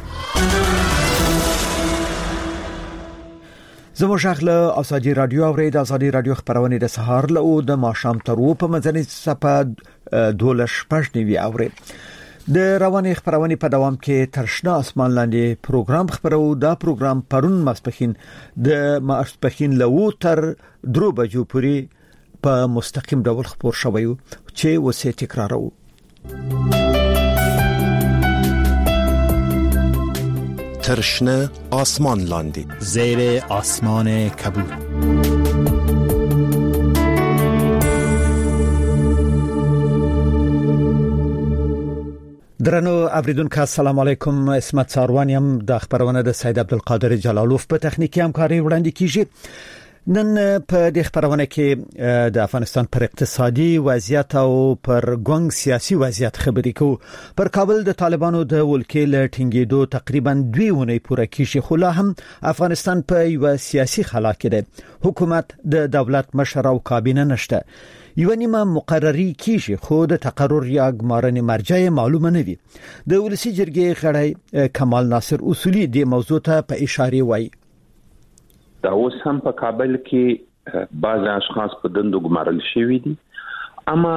زموږ خپل ازادي رادیو او د ازادي رادیو خبرونه د سهار له د ماښام تر و په منځني صفه دولش پښنوي اوري. د رواني خبرونه په دوام کې ترشنا اسمان لاندې پروګرام خبرو. دا پروګرام پرون ماسپخین د ماسپخین له تر درو بجو پورې په مستقیم ډول خبر شوی چې وسه تکرارو. ترشنا آسمان لاندی زیر آسمان کبود. درنو اوریدونکو السلام علیکم. اسمت ساروانیم د خبرونه د سید عبدالقادر جلالوف په تخنیکی همکاري وړاندې کیږي. نن په دې خبرونه کې د افغانستان پر اقتصادي وضعیت او پر ګونګ سیاسي وضعیت خبرې کوو. پر کابل د طالبانو د ولکې له ټینګېدو تقریبا دوه ونې پوره کیږي خو لا هم افغانستان په یو سیاسي خلا کې دی. حکومت د دولت مشر او کابینه نشته. یو نیمه مقرری کیږي خو د تقرر یا ګمارنې مرجع معلومه نه وي. د ولسی جرګې غړی کمال ناصر اصولي د موضوع ته په اشاره وایي دا اوس هم په کابل کې بعض اشخاص په دندو ګمارل شوي دي اما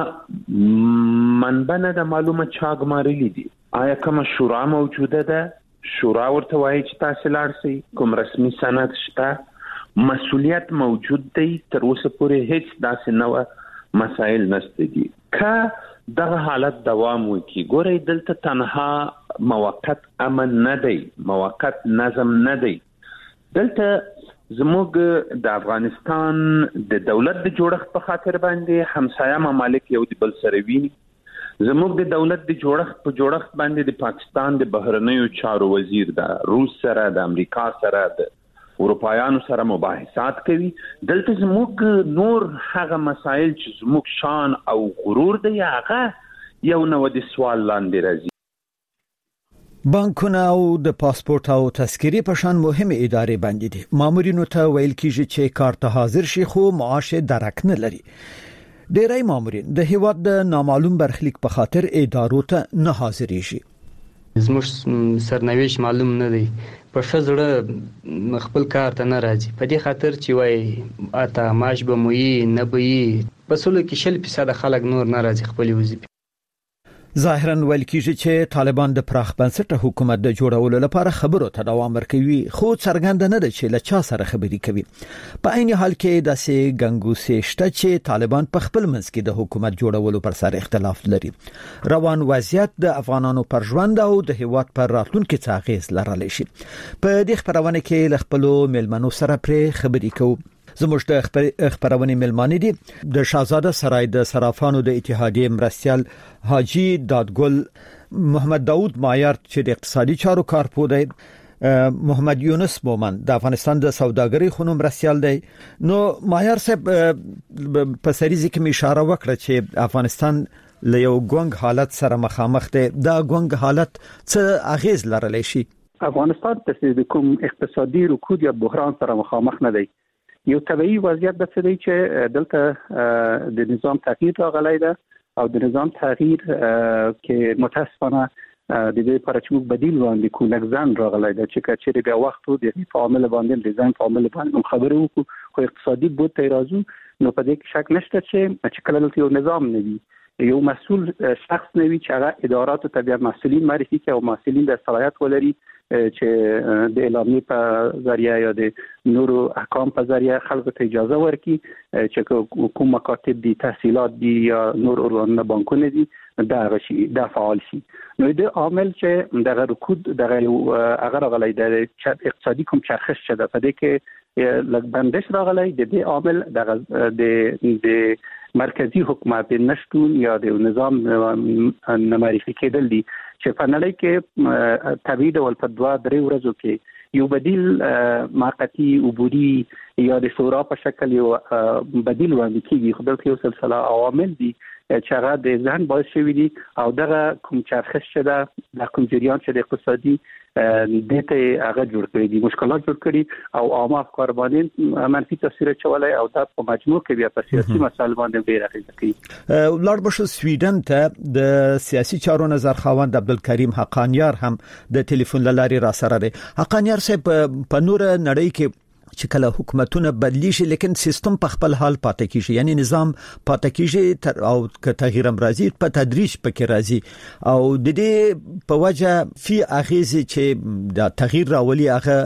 منبع نه د معلومه چا ګمارلي دي. آیا کومه شورا موجوده ده؟ شورا ورته وایي چې تاسو لاړ شئ. کوم رسمي سند شته؟ مسؤلیت موجود دی؟ تر اوسه پورې هیڅ داسې نوع مسائل نشته دي. که دغه حالت دوام وکړي ګورئ دلته تنها موقت امن نه دی، موقت نظم نه دی. دلته زموږ د افغانستان د دولت د جوړښت په خاطر باندې همسایه ممالک یو د بل سره ویني. زموږ د دولت د جوړښت په جوړښت باندې د پاکستان د بهرنیو چارو وزیر د روس سره، د امریکا سره، د اروپایانو سره مباحثات کوي. دلته زموږ نور هغه مسائل چې زموږ شان او غرور دی هغه یو نو د سوال لاندې راځي. بانکونه او د پاسپورت او تذکری په شان مهمه ادارې باندې دي. مامورینو ته ویل کیږي چې کار ته حاضر شي خو معاش درک نه لري. ډیری مامورین د هیواد د نامعلوم برخلیک په خاطر ادارو ته نه حاضرېږي. زموږ سرنوشت معلوم نه دی. په شزړه خپل کار ته نه راځي. په دې خاطر چې وای اته معاش به موي نه بي په سلو کې شل فیصد خلک نور نه راځي خپل وظیفه. ظاهرا ویل کیږي چې طالبان د پراخ بنسټه حکومت د جوړولو لپاره خبرو ته دوام ورکوي خو څرګند نه ده چې له چا سره خبرې کوي. په عین حال کې د سي ګنګوسې شته چې طالبان په خپل منځ کې د حکومت جوړولو پر سر اختلاف لري. روان وضعیت د افغانانو پر ژوند او د هیواد پر راتلونکي څه اغیز لرلی شي. په دې خبرونه کې له خپل ملمنو سره پرې خبرې کوو. زموږ د خبرونې ملمانې دي د شاهزاده سرای د صرافانو د اتحادیې مرستیال حاجی دادګل محمد داود مایار چې د اقتصادي چارو کارپو دی، محمد یونس مومن د افغانستان د سوداګرۍ خونو مرستیال دی. نو مایار صاحب په سریزي کې اشاره وکړه چې افغانستان له یو ګونګ حالت سره مخامخ دی. دا ګونګ حالت څه اغیز لرلی شي؟ افغانستان د کوم اقتصادي رکود یا بحران سره مخامخ نه دی. یو طبيعي وضعیت د څه دی چې دلته د نظام تغییر راغلی دی او د نظام تغییر کې متاسفانه د دې لپاره چې موږ بدیل وړاندې کوو لږ راغلی دی چې کچېرې بیا وخت و د فعامل باندې ډیزاین فعامل باندې خبرې وکړو خو اقتصادي بود ته راځو نو په دې کې شک نشته چې چې کله دلته یو نظام نه وي یو مسؤل شخص نه وي چې هغه ادارات ته بیا مسؤلین معرفي کوي او مسؤلین د صلاحیت ولري چې د اعلامیې په ذریعہ یا د نورو احکام په ذریعہ خلکو ته اجازه ورکړي چې کوم مکاتب دي تحصیلات دي یا نور ارګانونه بانکونه دي دا غشي دا فعال شي. نو د عامل چې دغه رکود دغه هغه راغلی د اقتصادي کوم چرخش شته په دې کې لږ بندش راغلی د دې عامل دغه د د مرکزی حکومت نشټون یا د نظام نمایشي کېدل دي چې په نړۍ کې طبيعي ډول په دوه درې ورځو کې یو بدیل موقتی عبوري یا د شورا په شکل یو بدیل وړاندې کیږي خو دلته یو سلسله عوامل دي چې هغه د ځان باعث شوی دي او دغه کوم چرخش شته د کوم جریان چې د اقتصادي دته هغه جوړ کړی دي مشکلات جوړ کړي او عامه افکار باندې منفي تاثیر چولای او دا په مجموع کې بیا په سیاسي مسایل باندې ډیر اغیزه کوي. لارډ بشو سویډن ته د سیاسي چارو نظر خواند عبدالکریم حقانیار هم د ټلیفون لاري را سره دی. حقانیار صاحب په نور نړۍ کې چې کله حکومتونه بدلی شي لیکن سیستم په خپل حال پاتې کیږي یعنی نظام پاتې کیږي او که تغییر هم راځي په تدریج پکې راځي او د دې په وجه فی اغیزه چې د تغییر راولي هغه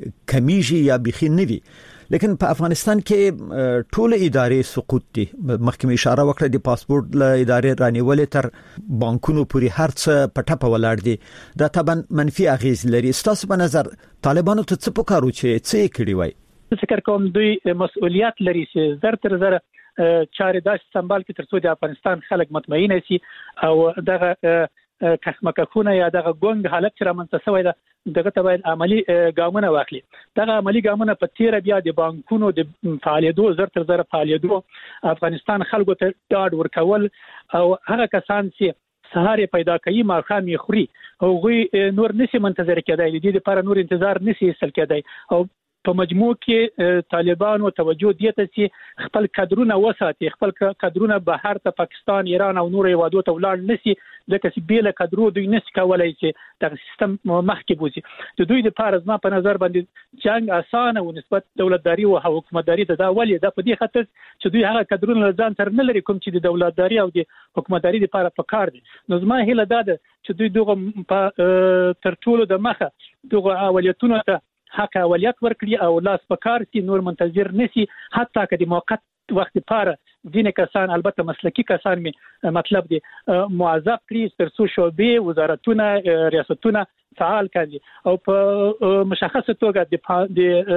کمیږي یا بخي نه وي لیکن په افغانستان کې ټول ادارې سقوط دي. محکمه اشاره وکړه د پاسپورت له ادارې رانیولې تر بانکونو پورې هر څه پټه ولاړ دي. دا طبعا منفي اغیز لري. ستاسو په نظر طالبانو ته څه پکارو چې څه کړی وای؟ فکر کوم دوی مسؤلیت لري چې زر تر زر چارې داسې سمبال کې ترڅو د افغانستان خلک مطمئن شي او دغه کخمکخونه یا دغه ګونګ حالت چې رامنځته شوی ده دغه ته باید عملی ګامونه واخلي. دغه عملی ګامونه په تیر بیا د بانکونو د فعالیتو زر تر زر فعالیتو افغانستان خلکو ته ډاډ ورکول او هغه کسان چې سهار پیدا کوي ماښام یې خوري او غوي نور نشي منتظر کېدای د دې لپاره نور انتظار نشي استل کېدای او په مجموع کې طالبانو توجه دیته چې خپل کادرونه وساتي خپل کادرونه بهر ته پاکستان ایران او نور هیوادو ته ولاړ نشي لکه چې بیل کادرو دوی نشي کولای چې د سیستم مخکې بوزي. د دوی لپاره زما په نظر باندې جنگ اسانه او نسبت دولتداري او حکومتداري د دا ولې د په دې خاطر چې دوی هغه کادرونه ځان تر نه لري کوم چې د دولتداري او د حکومتداري لپاره پکار دي. نو زما هیله ده چې دوی دغه په تر ټولو د مخه دغه اولویتونه ته حق اولیت ورکړي او لاس پکار سي نور منتظر نشي حتی که د موقت وخت لپاره ځینې کسان البته مسلکی کسان می مطلب دي موظف کړي تر څو شعبې وزارتونه ریاستونه فعال کړي او په مشخصه توګه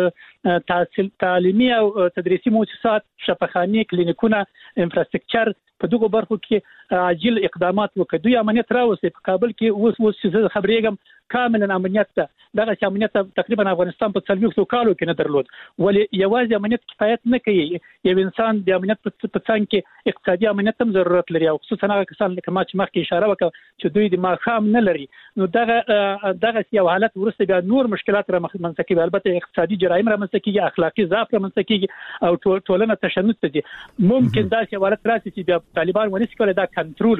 د تحصیل تعلیمي او تدریسي مؤسسات شفاخانې کلینیکونه انفراستراکچر په دغه برخو کې عاجل اقدامات وکړي. دوی امنیت راوستي په کابل کې اوس اوس چې خبرېږم کاملا امنیت ته دغه چې امنیت تقریبا افغانستان په څلوېښتو کالو کې نه درلود ولې یوازې امنیت کفایت نه کوي. یو انسان د امنیت په څنګ کې اقتصادي امنیت هم ضرورت لري او خصوصا هغه کسان لکه ما چې مخکې اشاره وکړه چې دوی د ماښام نه لري نو دغه دغه یو حالت ورسته بیا نور مشکلات را منځته کوي. البته اقتصادي جرایم را منځته کیږي اخلاقی ضعف را منځته کیږي او ټولنه تشنج ته دي. ممکن دا چې حالت راشي چې بیا طالبان ونیسي کولای دا کنټرول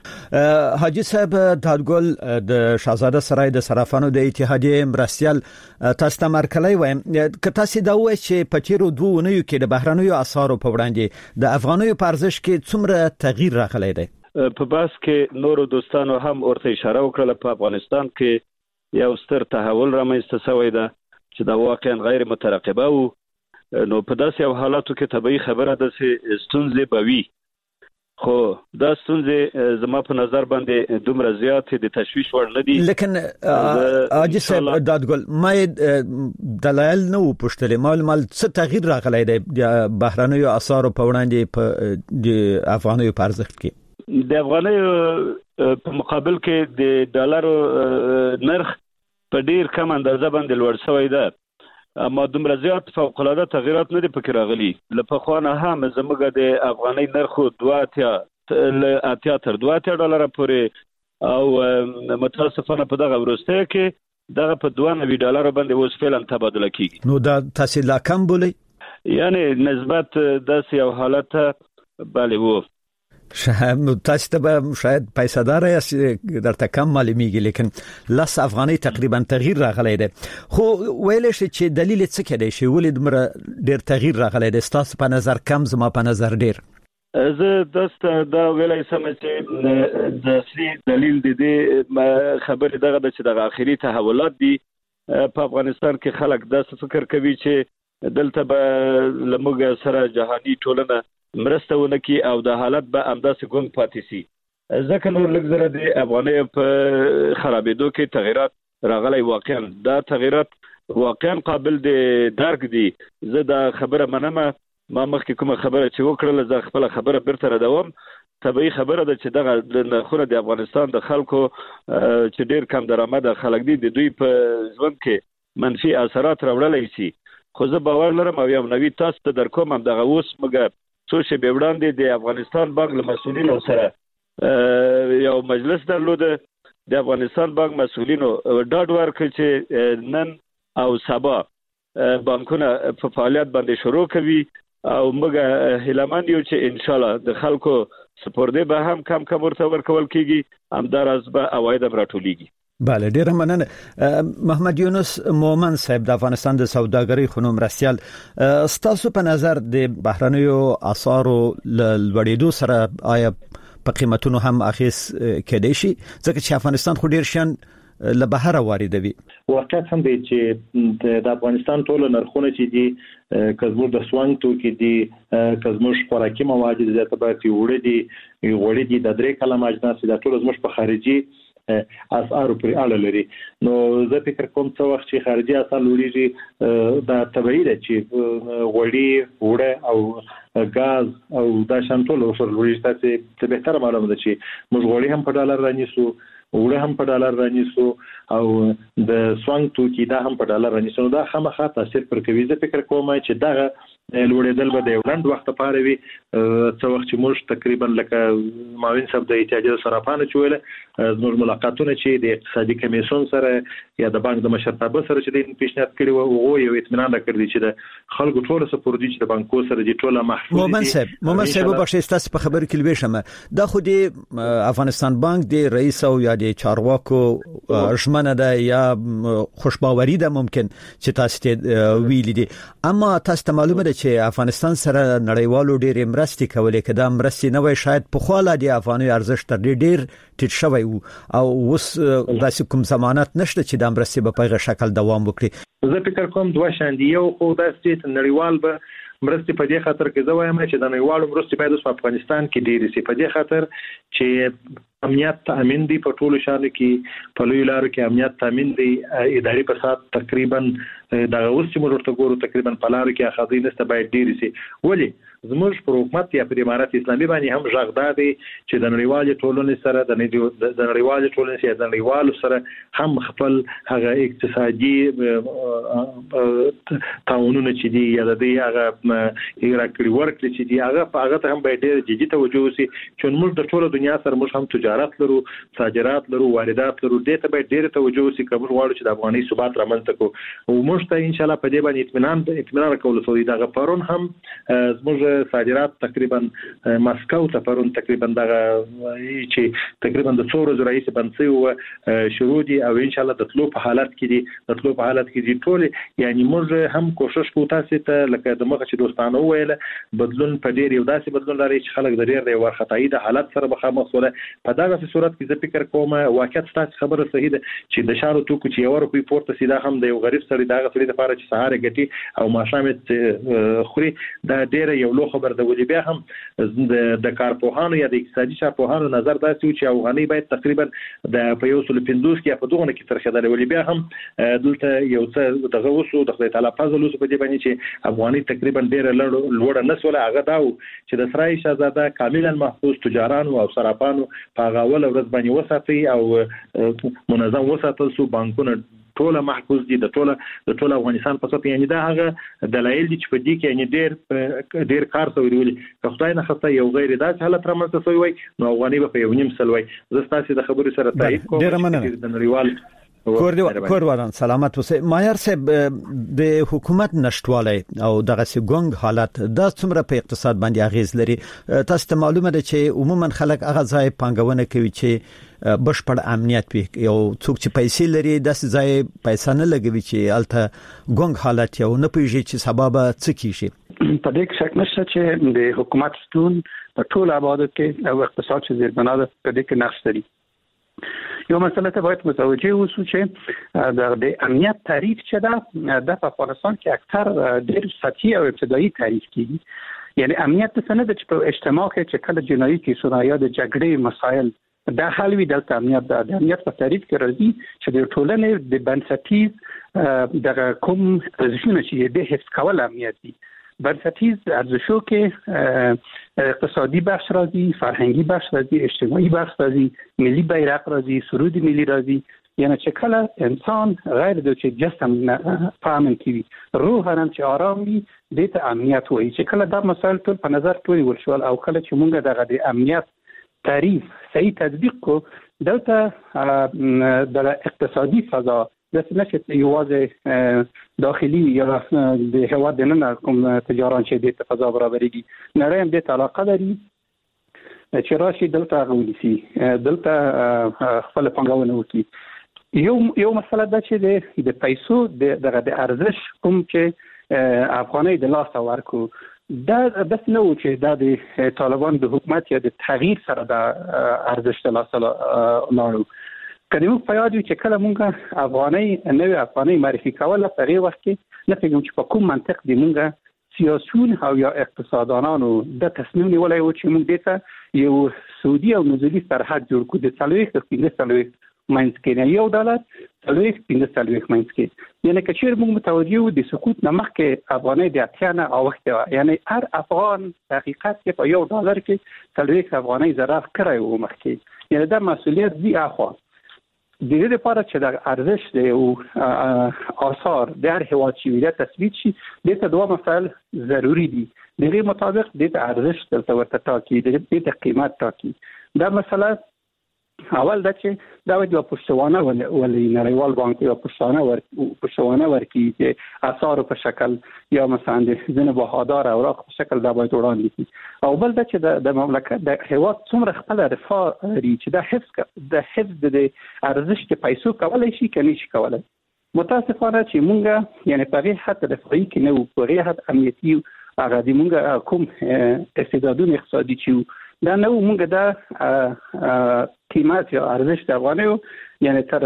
کړي. حاجی صاحب دادګل د شاهزاده سرای د صرافانو د اتحادیې مرستيال تاسو ته مرکلای وایم که تاسو دا وایي چې په تیرو دوه اونیو کې د بهرنیو اسعارو په وړاندې د افغانیو په ارزش کې څومره تغییر راغلی دی؟ په بحث کې نورو دوستانو هم ورته اشاره وکړه په افغانستان کې یو ستر تحول رامنځته شوی دی چې دا واقعا غیر مترقبه وو. نو په داسې یو حالاتو کې طبيعي خبره ده چې ستونزې به وي خو دا ستونزې زما په نظر باندې دومره زیات د تشویش وړ نه دي. لیکن حاجی صاحب دادګل ما دلایل نو پوښتلې مال مال څه تغییر راغلی دی د بهرنیو اسعارو په وړاندې په د افغانیو په ارزښت کې؟ د افغانیو په مقابل کې د ډالرو نرخ په ډیر کم اندازه باندې لوړ شوی دی اما دومره زیات فوق العاده تغیرات نه دي پکې راغلي. لکه خوانه هم زموږ د افغاني نرخ دوه اتیا تر دوه ډالر پورې او متاسفانه په دغه ورسته کې دغه په دوه نوي ډالر باندې اوس فعلا تبادله کیږي. نو دا تاسو لا کم بولئ؟ یعنی نسبت داسې یو حالت بله وو. شاید تاسو ته شاید پیسې دار یا درته کم معلومیږي، لیکن لاس افغاني تقریبا تغییر راغلی دی. خو ویل شي چې دلیل څه کېدای شي ولې دمر ډیر تغییر راغلی دی؟ تاسو په نظر کم، زما په نظر ډیر. زه داسته دا ویلای سم چې د اصلي دلیل د دې خبرې دغه د چې د اخیری تحولات دي په افغانستان کې. خلک داسې فکر کوي چې دلته به لموږ سره جهاني ټولنه مرسته ونه کی او د حالت به همداسې ګونګ پاتې شي. ځکه نور لږ زره د افغانۍ په خرابېدو کې تغیرات راغلی. واقعا دا تغیرات واقعا قابل د درک دي. زه دا خبره منم، ما مخکې کومه خبره چې وکړله زه خپل خبره بیرته ردوم. طبيعي خبره ده چې دغه نرخونه د افغانستان د خلکو چې ډیر کم درآمد خلک دي د دوی په ژوند کې منفي اثرات راوړلی شي. خو زه باور لرم او یو نوی تاسو ته در کوم هم دغه اوس مګر څو شپې وړاندې د افغانستان بانک له مسؤلینو سره یو مجلس درلوده. د افغانستان بانک مسؤلینو ډاډ ورکړ چې نن او سبا بانکونه په فعالیت باندې شروع کوي او موږ هیلمن یو چې ان شاء الله د خلکو سپورده به هم کم کم ورته ورکول کیږي، هم دراز به اواید راټولیږي. بله، ډیر مننه. محمد یونس مومن صاحب د افغانستان د سوداګرۍ خونو مرستیال، ستاسو په نظر د بهرنیو اسعارو لوړېدو سره آیا په قیمتونو هم اخیس کېدای شي؟ ځکه چې افغانستان خو ډیر شان له بهر واردوي. واقعیت هم دی چې د افغانستان ټول نرخونه چې دي کزموږ د سوانګ توکي دي، کزموږ خوراکي مواد دي، د تبعتي وړي دي، وړي دي د درې کلمه اجناس د ټول زموږ په خارجي اسعار پر اړه لري. نو زه فکر کوم څو وخت چې خارجي اسعار لوړیږي دا طبيعي ده چې وړي وړه او غاز او دا شانټول سره لوړیږي. تاسو ته به تر معلومه ده چې موږ وړي هم په ډالر رانیسو، وړه هم په ډالر رانیسو او د سوانګ توکي دا هم په ډالر رانیسو. دا خامخا تاثیر پر کوي. زه فکر کوم چې دا لوړېدل به د یو لنډ وخت لپاره وي. څو وخت چې موږ تقریبا لکه معاون صاحب د اتحادیې صرافانو چې ویل زموږ ملاقاتونه چې د اقتصادي کمیسیون سره یا د بانک د مشرتابه سره چې د پیشنهاد کړي وو او یو اطمینان راکړي چې د خلکو ټول سپورټ چې د بانکو سره د ټوله محفوظ دي. مومن صاحب مومن صاحب بخښه تاسو په خبرو کې لوي شمه دا خو د افغانستان بانک د رئیس او یا د چارواکو ژمنه ده یا خوشباوري ده ممکن چې تاسو ته ویل دي، اما تاسو ته معلومه ده چې افغانستان سره نړیوالو ډېر مرستې کولې، کدا مرستې نه وای شاید په خواله د افغاني ارزښت تر ډېر ټیټ شوی او اوس داسې کوم ضمانت نشته چې د مرستې په پیغه شکل دوام وکړي. زه فکر کوم دوه شان دی. یو خو داسې نړیوال به مرستې په دې خاطر کې زه وایم چې د نړیوالو مرستې باید په افغانستان کې ډېرې سي، په دې خاطر چې امنیت تامین دی په ټولو شانو کې، په لوی لارو کې امنیت تامین دی، اداري فساد تقریبا د اوس چې موږ ورته ګورو تقریبا په لارو کې اخاذي نسته باید ډېرې سي. ولی زموږ پر حکومت یا پر امارات اسلامي باندې هم ژغ دادي چې د نړیوال ټولنې سره د نړیوال ټولنې سره د نړیوالو سره هم خپل هغه اقتصادي تعاونونه چې دي یا د دې هغه راکړي ورکړي چې دي هغه په هغه ته هم باید ډېر جدي توجه وشي چې موږ د ټولو دنیا سره موږ هم تجارت لرو، صادرات لرو، واردات لرو. دې ته باید ډېر توجه وشي که موږ غواړو چې د افغاني ثبات رامنځته کړو او موږ ته ان شاء الله په دې باندې اطمینان اطمینان راکول سوی. دا پرون هم زموږ صادرات تقریبا مسکو ته پرون تقریبا دغه چې تقریبا د څو ورځې رئیس بنسي شروع دي او ان شاء الله د تلو په حالت کې دي د تلو په حالت کې دي ټول. یعنی موږ هم کوشش کوو تاسو ته لکه د مخه چې دوستانه ویل بدلون په ډیر یو داسې بدلون لري چې خلک د ډیر د ورختای د حالت سره مخامخ سره. په دغه صورت کې زه فکر کوم واقعیت تاسو خبره صحیح ده چې د شارو توکو چې یو روپی پورته سیده هم د یو غریب سره دغه سړي لپاره چې سهار ګټي او ماشامت خوري دا ډیر یو لو خبر د ولې بیا هم د کارپوهانو یا د اقتصادي شارپوهانو نظر داسې و چې افغاني باید تقریبا د په یو سل پنځوس کې په دغه کې ترخیدل. ولې بیا هم دلته یو څه دغه وسو د خدای تعالی فضل وسو په دې باندې چې افغاني تقریبا ډیر لوړ نسوله هغه دا چې د سرای شاهزاده کاملا محفوظ تجارانو او صرافانو په غاول ورځ باندې وساتي او منظم وساتل سو بانکونه ټوله محفوظ دي د ټوله د ټوله افغانستان په څیر. یعنی دا هغه دلایل دي چې په دې کې یعنی ډېر ډېر کار شوی دی. که خدای نه خسته یو غیر داسې حالت رامنځته شوی وای نو افغاني به په یو نیم سل وای. زه ستاسو د خبرو سره تایید کوم د نړیوال کوردوان سلامت اوسه. مایر صاحب د حکومت نشټواله او دغه سګونګ حالت د څومره په اقتصاد باندې اغیز لري؟ تاسو ته معلومه ده چې عموما خلک هغه ځای پانګونه کوي چې بشپړ امنیت وي، یو څوک چې پیسې لري د ځای پیسې نه لګوي چې الته ګونګ حالت یو نه پیږي چې سبب څه کیږي. په دې کې شک نشته چې د حکومت ستون په ټول آبادو کې او اقتصاد چې زیربنا ده په دې کې نقش لري. یو مسله ته باید متوجه اوسو چې د امنیت تعریف چې ده د افغانستان کې اکثر ډېر سطحي او ابتدایي تعریف کیږي. یعنی امنیت څه نه ده چې په اجتماع کې چې کله جنایي کیسونه یا د جګړې مسایل دا حل وی دلته امنیت ده. د امنیت په تعریف کې راځي چې د ټولنې د بنسټیز د کوم ارزښتونه چې د حفظ کول امنیت دي. بنسټیز ارزښتو کې اقتصادي بخش راځي، فرهنګي بخش راځي، اجتماعي بخش راځي، ملي بیرغ راځي، سرود ملي راځي. یعنی چې کله انسان غیر د چې جسم په امن کې وي، روح هم چې آرام وي، دې ته امنیت وایي. چې کله دا مسایل ټول په نظر کې ونیول او کله چې موږ دغه د امنیت تعریف صحیح تطبیق کو، دلته د اقتصادي فضا د څه یوازې داخلي یا د هوا د نن کوم تجاران چې د فضا برابرېږي، نړۍ هم د علاقه لري چې راشي دلته غوډي سي، دلته خپل پنګاونه وکړي. یو یو مسله ده چې د پیسو د د ارزش کوم چې افغاني د لاس ورکو دا بس نو چې دا د طالبان د حکومت یا د تغییر سره د ارزش د لاس لاړو. کله په یاد وي چې کله مونږه افغاني نوې افغاني معرفي کوله په هغه وخت کې نه پیږم چې په کوم منطق دی مونږه سیاسيون او یا اقتصاددانانو د تصمیم نیولای و چې مونږ دته یو سعودي او نزولي سرحد جوړ کړو د څلويخ د پنځه ماینس کې نه یو ډالر څلويخ پنځه څلويخ ماینس کې. یعنی که چیرې موږ متوجه وو د سقوط نمخ کې افغاني د اتیانه او وخت یعنی هر افغان حقیقت کې په یو ډالر کې څلويخ افغاني ضرر کړی وو مخکې. یعنی دا مسؤلیت دی اخوا د دې لپاره چې د ارزش دی او آثار د هر هیواد چې ویل تثبیت شي، د ته دوه مسایل ضروری دي. د دې مطابق د ارزش د ورته ټاکي، د دې قیمت ټاکي. دا مسله اول دا چې دا د پښتوانه ولې نړیوال بانک یا پښتانه ور پښتوانه ورکی چې آثار په شکل یا مثلا د ځنه بهادار اوراق په شکل دا باید وړاندې شي. او بل دا چې د مملکت د هیواد څومره خپل رفاه لري چې دا حفظ د حفظ د ارزش د پیسو کولای شي کني شي کولای. متاسفانه چې مونږه یعنی په هغه حد رفاهي کې نه وو، په هغه حد امنیتي هغه د مونږه کوم استعدادونه اقتصادي چې دا نو مونږ دا قیمت یا ارزش د افغانیو یعنی تر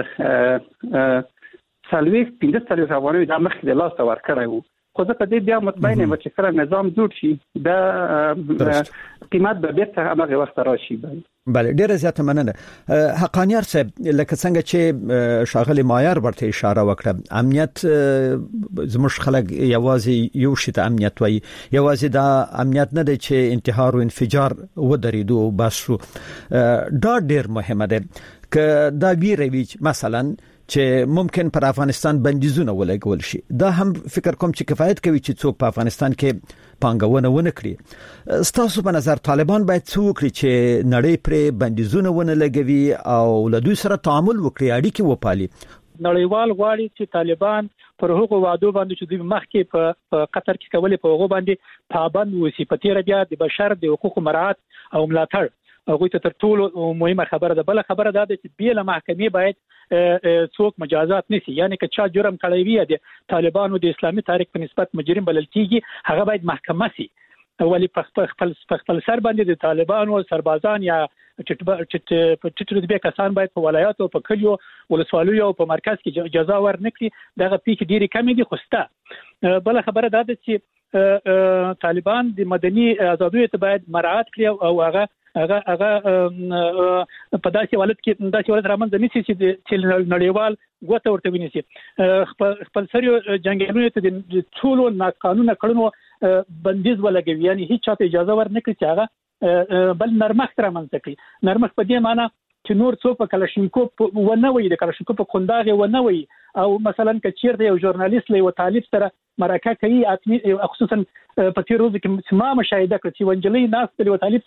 څلويخ پنځه څلويخ افغانیو د مخ د لاس ورکړی وو. خو زه په دې بیا مطمئن یم چې کله نظام جوړ شي دا قیمت به بیرته هغه وخت راشي. بله، ډیره زیاته مننه. حقانیار صاحب، لکه څنګه چې شاغلی مایر ورته اشاره وکړه، امنیت زموږ خلک یوازې یو شی ته امنیت وایي، یوازې دا امنیت نه دی چې انتحار او انفجار ودرېدو بس شو. دا ډیر مهمه ده که دا ویروي مثلا چې ممکن پر افغانستان بندیزونه ولګول شي. دا هم فکر کوم چې کفایت کوي چې څوک په افغانستان کې پانګونه ونه کړي. ستاسو په نظر طالبان باید څه وکړي چې نړۍ پر بندیزونه ونه لګوي او له دوی سره تعامل وکړي، اړیکې وپالي؟ نړیوال غواړي چې طالبان پر هغو وعدو باندې چې دوی مخکې په قطر کې کولې په هغو باندې پابند وسی. په تیر بیا د بشر د حقوقو مراعات او ملاتړ هغه ته تر ټولو مهمه خبره ده. بل خبره ده چې بیل محکمې باید څوک مجازات نشي، یعنی که چا جرم کړی وي د طالبانو د اسلامي تاریخ په نسبت مجرم بلل کیږي، هغه باید محکمه شي. ولی په خپل خپل سر باندې د طالبانو سربازان یا چې چې رتبه کسان باید په ولایاتو په کلیو ولسوالیو او په مرکز کې جزا ورنکړي. دغه پیښې ډېری کمې دي. خوسته بل خبره ده چې طالبان د مدني آزادیو ته باید مراعات کړي او هغه هغه هغه په داسې حالت کې داسې حالت رامنځته نشي چې نړیوال ګوته ورته ونیسي. خپل سریو جنگیالونو ته د ټولو ناقانونه کړنو بندیز ولګوي، یعنی هیڅ چاته اجازه ورنکړي چې هغه بل نرمښت رامنځته کړي. نرمښت په دې معنی چې نور څوک په کلاشینکوف ونه وي، د کلاشینکوف په قنداغه ونه وي، او مثلا که چیرته یو ژورنالیست له یو طالب سره مرکه کوي، خصوصا په تیر ورځ کې ما مشاهده کړ چې ونجلې ناس له طالب سره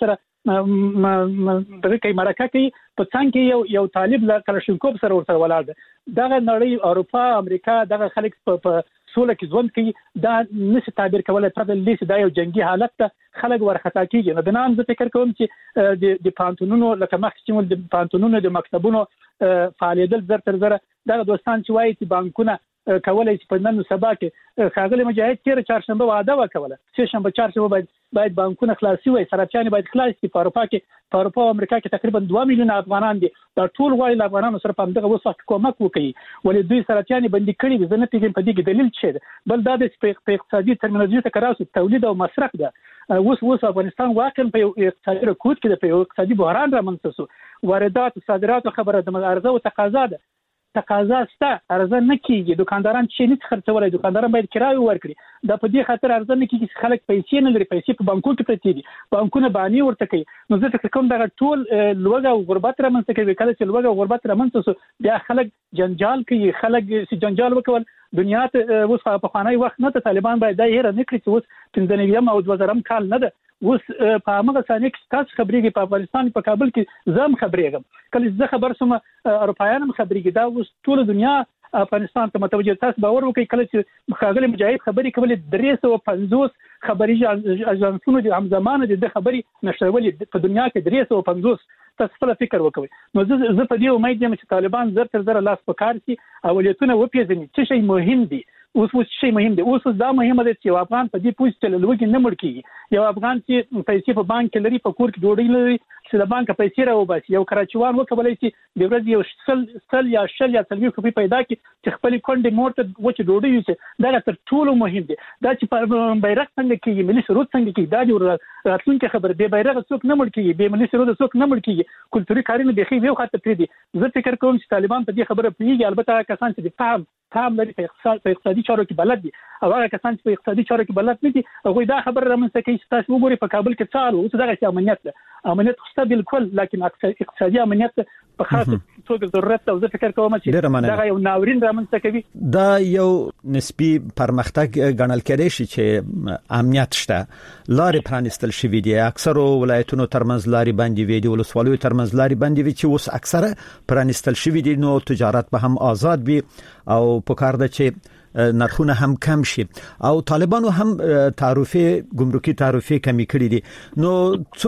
دغه کې مرکه کوي په څنګه یو یو طالب لا کلاشینکوف سره ورته ولاړ دی دغه نړۍ اروپا امریکا دغه خلک په سوله کې ژوند کوي دا نشي تعبیر کولای تر لیس دا یو جنگي حالت ته خلک ورخطا کیږي نو د نام زه فکر کوم چې د د پانتونونو لکه مخکې چې د پانتونونو د مکتبونو فعالیدل زر تر زر دغه دوستان چې وایي چې بانکونه کولای چې په نن سبا کې خاغلی مجاهد تیر چهارشنبه وعده وکوله چې شنبه چهارشنبه باید باید بانکونه خلاصي وي سرچانه باید خلاص شي په اروپا کې په اروپا او امریکا کې تقریبا دوه میلیون افغانان دي دا ټول غواړي افغانانو سره په دغه وسه کومک وکړي ولې دوی سرچانه بندي کړي دي زنه پیګم په دې کې دلیل څه بل دا د اقتصادي ترمینالوژي ته کراسو تولید او مصرف ده اوس اوس افغانستان واقعا په اقتصادي رکود کې په اقتصادي بحران رامنځته شو واردات او صادرات خبره د عرضه او تقاضا ده تقاضا ستا عرضه نه کیږي دکانداران چې نه خرڅولای دکانداران باید کرایه ورکړي دا په دې خاطر عرضه نه کیږي خلک پیسې نه لري پیسې په بانکونو کې پرتې دي بانکونه باندې ورته کوي نو زه فکر کوم دا ټول لوګه او غربت رامنځته کوي کله چې لوګه او غربت رامنځته شو بیا خلک جنجال کوي خلک چې جنجال وکول دنیا ته اوس په خوانای وخت نه ته طالبان باید دا هیر نه کړی چې اوس پنځه نوي او دوه زره کال نه ده اوس په هغه ثانیه کې تاسو خبرېږي په افغانستان په کابل کې زم خبرېږم کله زه خبر سم اروپایان خبرېږي دا اوس ټول دنیا افغانستان ته متوجه تاسو باور وکړئ کله چې خاغلی مجاهد خبرې کولې درې سوه پنځوس خبري اژانسونو د همزمانه د خبرې نشرولې په دنیا کې درې سوه پنځوس تاسو خپل فکر وکوي نو زه زه په دې امید یم چې طالبان زر تر زر لاس پکار شي اولتونه وپیژني چې شی مهم دي اوس اوس شی مهم دی اوس دا مهمه ده چې افغان په دې پوښتنه لوګي نه مړ کیږي یو افغان چې پیسې په بانک کې لري په کور کې ډوډۍ لري چې د بانک پیسې راوباسي یو کراچوان وکولای شي د ورځې یو شل سل یا شل یا څلوي کوپی پیدا کړي چې خپل کونډې مورته وچ ډوډۍ یوسي دا تر ټولو مهم دی دا چې په بیرغ څنګه کېږي ملي سرود څنګه کېږي دا د راتلونکي خبر دی بیرغ څوک نه مړ کېږي به ملي سرود څوک نه مړ کېږي کلتوري کارونه به خې یو خاطر پری دي زه فکر کوم چې طالبان په دې خبره پیږي البته کسان چې د فهم فهم لري په اقتصاد په اقتصادي چارو کې بلد دي او هغه کسان چې په اقتصادي چارو کې بلد نه دي هغه دا خبره رامنځته کوي چې تاسو وګورئ په کابل کې څه او څه دغه امنیت ده امنیت خو بالکل لکه اقتصادي امنیت په خاطر توګه ضرورت او زه فکر کوم چې دا یو ناورین رامنځته کوي دا یو نسبی پرمختګ ګڼل کېدای شي چې امنیت شته لارې پرانستل شوې دي اکثره ولایتونو ترمنځ لارې باندې وي دي ولسوالیو ترمنځ لارې باندې وي چې اوس اکثره پرانستل شوې دي نو تجارت به هم آزاد وي او په کار ده چې نرخونه هم کم شي او طالبانو هم تعرفه ګمرکي تعرفه کمی کړې دي نو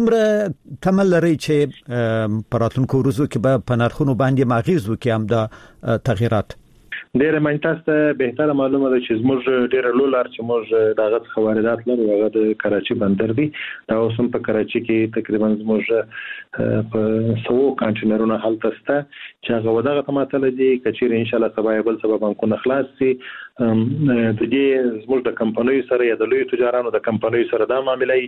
څومره تمل لري چې پراتونکو روزو کې به په نرخونو باندې ماغیز وکي هم د تغیرات ډېر منتاسته بهتره معلومه ده چې زموږ ډېر لولار چې موږ دغه خواردات لرو هغه د کراچي بندر دی دا اوس هم په کراچي کې تقریبا زموږ په سو کانټینرونو حالت سته چې هغه ودغه تماثل دي کچېر ان شاء الله سبا بل سبا بانکونه خلاص شي د دې زموږ د کمپنۍ سره یا د لوی تجارانو د کمپنۍ سره دا معاملې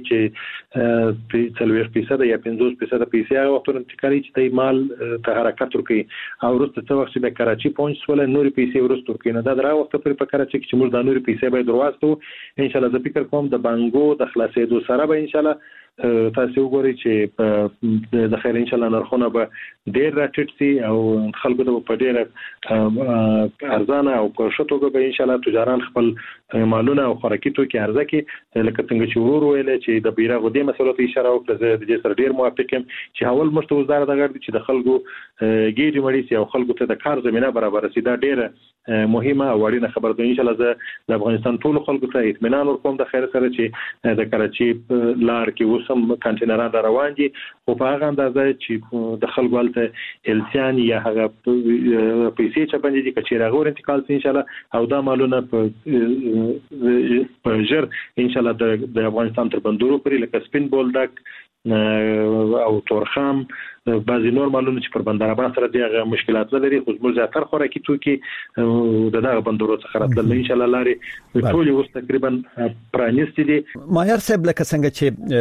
چې په څلوېښت فیصد یا پنځوس فیصد پیسې هغه وخت انتقالي چې د مال ته حرکت ورکړي او وروسته څه وخت به کراچي پونچ ولا نور پیسې ورستو کینه دا درا وخت پر په کراچي کې چې موږ د نور پیسې به دروازته ان شاء الله زه فکر کوم د بانګو د خلاصېدو سره به ان شاء الله تاسو وګورئ چې د خیر ان شاء الله نرخونه به ډېر راټیټ شي او خلکو ته په ډېر ارزانه او په شتوګه به ان شاء الله تجاران خپل مالونه او خوراکي توکي عرضه کړي لکه څنګه چې ورور ویل چې د بیرغ د مسلو ته اشاره وکړه د دې سره ډېر موافق یم چې اول مشته وزارت دغه چې د خلکو ګیډي مړي سي او خلکو ته د کار زمينه برابر سي دا ډېر مهمه او اړینه خبره ده ان شاء الله د افغانستان ټول خلکو ته اطمینان ورکوم د خیر سره چې د کراچي لار کې وسم کانټینران روان دي خو په هغه اندازه چې د خلکو الته السیان یا هغه پیسې چې باندې دي چې راغور انتقال ان شاء الله او دا مالونه په په جر ان شاء الله د افغانستان تر بندرو پرې لکه سپین بولدک او تورخم بعضی نور مالونه چې پر بندراباد سره دغه مشکلات لري خو زموږ زیاتره خوراکي توکي د دغه بندرو څخه راتلل ان شاء الله لاري ټول اوس تقریبا پرانیستي دي مایر صاحب لکه څنګه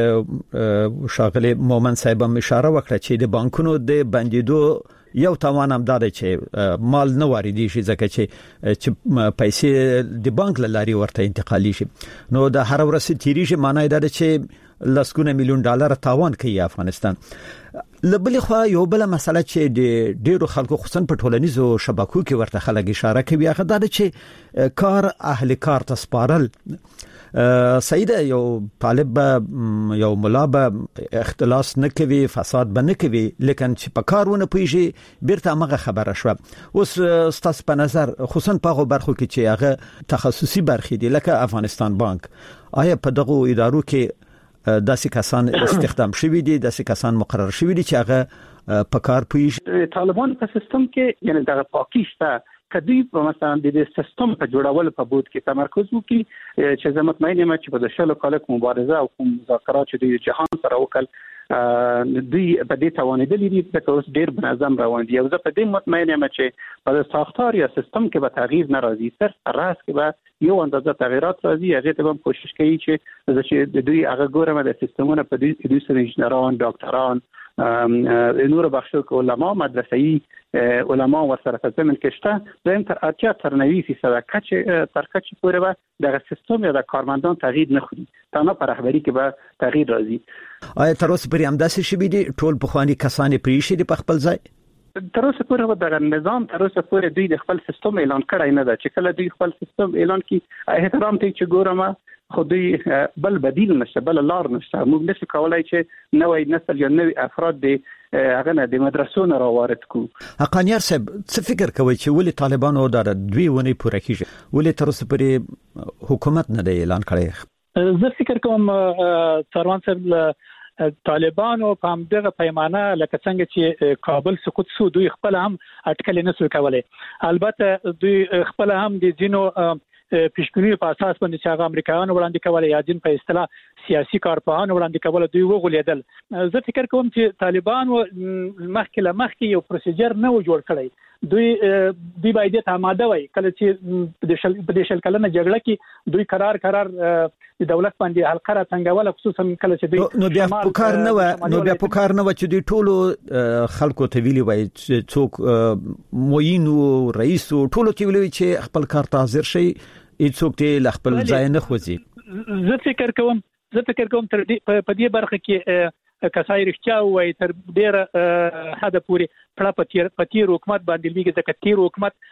چې شاغلی مومن صاحب هم اشاره وکړه چې د بانکونو د بندیدو یو توان هم داده چې مال نه واردی شي ځکه چې چې پیسې د بانک لاري ورته انتقالي شي نو د هر ورځ تیریږي معنی دا چې لسګونه میلیون ډالر تاوان کوي افغانستان لبلې خو یو بل مسله چې د ډیرو خلکو خصوصا په ټولنیزو شبکو کې ورته خلک اشاره کوي هغه دا چې کار اهل کار ته سپارل سید یو طالب یو ملا به اختلاس نه کوي فساد به نه کوي لیکن چې په کارونه پیږي بیرته مغه خبره شو اوس ستاسو په نظر خصوصا په برخو کې چې هغه تخصصي برخې دي لکه افغانستان بانک آیا په دغه ادارو کې داسې کسان استخدام شوي دي داسې کسان مقرر شوي دي چې هغه په کار پیږي طالبان په سیستم کې یعنی دغه پاکیسته کدی په مثلا د سیستم په جوړول په بود کې تمرکز وکړي چې زه مطمئن یم چې په دشل کال مبارزه او مذاکرات چې د جهان سره وکړ دوی په دې توانیدلې دي چې اوس ډیر منظم روان دي او زه په دې مطمئن یم چې په ساختار یا سیستم کې به تغییر ناراضي صرف راس کې به یو اندازه تغیرات راځي هغه ته هم کوشش کوي چې چې دوی هغه ګورم د سیستمونو په دې دوی سره انجنیران ډاکټران نور بخشو که علما مدرسه‌ای علما ورسره په زمين کې شته زم تر اتیا تر نوي فیصد کچ تر کچ پورې به د سیستم یا د کارمندان تغییر نه خوري تنها پر رهبری کې به تغییر راځي آیا تر اوسه پرې هم داسې شوي دي ټول پخوانی کسان پرې شي په خپل ځای تر اوسه پورې د نظام تر اوسه پورې دوی د خپل سیستم اعلان کړی نه ده چې کله دوی خپل سیستم اعلان کړي احترام ته چې ګورم خو دوی بل بدیل نشته بل لار نشته موږ نشو کولای چې نوې نسل یا نوې افراد دی هغه نه د مدرسو نه راوارد کو حقانیار صاحب څه فکر کوي چې ولې طالبانو دا دوی ونی پوره کیږي ولې تر اوسه پورې حکومت نه دی اعلان کړی زه فکر کوم څاروان صاحب طالبانو په همدغه پیمانه لکه څنګه چې کابل سقوط سو دوی خپل هم اټکل نه سو کولای البته دوی خپل هم د جنو پیشګونی په اساس باندې چې هغه امریکایانو وړاندې کولای یا جن په اصطلاح سیاسي کارپوهانو وړاندې کول دوی وغولیدل زه فکر کوم چې طالبان مخکې له مخکې یو پروسیجر نه و جوړ کړی دوی دوی باید ته آماده وای کله چې د شل په شل کلنه جګړه کې دوی قرار قرار د دولت باندې حلقه څنګهول خصوصا کله چې دوی نو بیا په کار نه و نو بیا په کار نه و چې دوی ټولو خلکو ته ویلي وای چې څوک موینو رئیس ټولو ته ویلي چې خپل کار ته حاضر شي هیڅوک ته خپل ځای نه خوځي زه فکر کوم زه فکر کوم تر دې په دې برخه کې کسای رښتیا وای تر ډیره حد پورې پړه پتیر پتیر حکومت باندې لګي ځکه تیر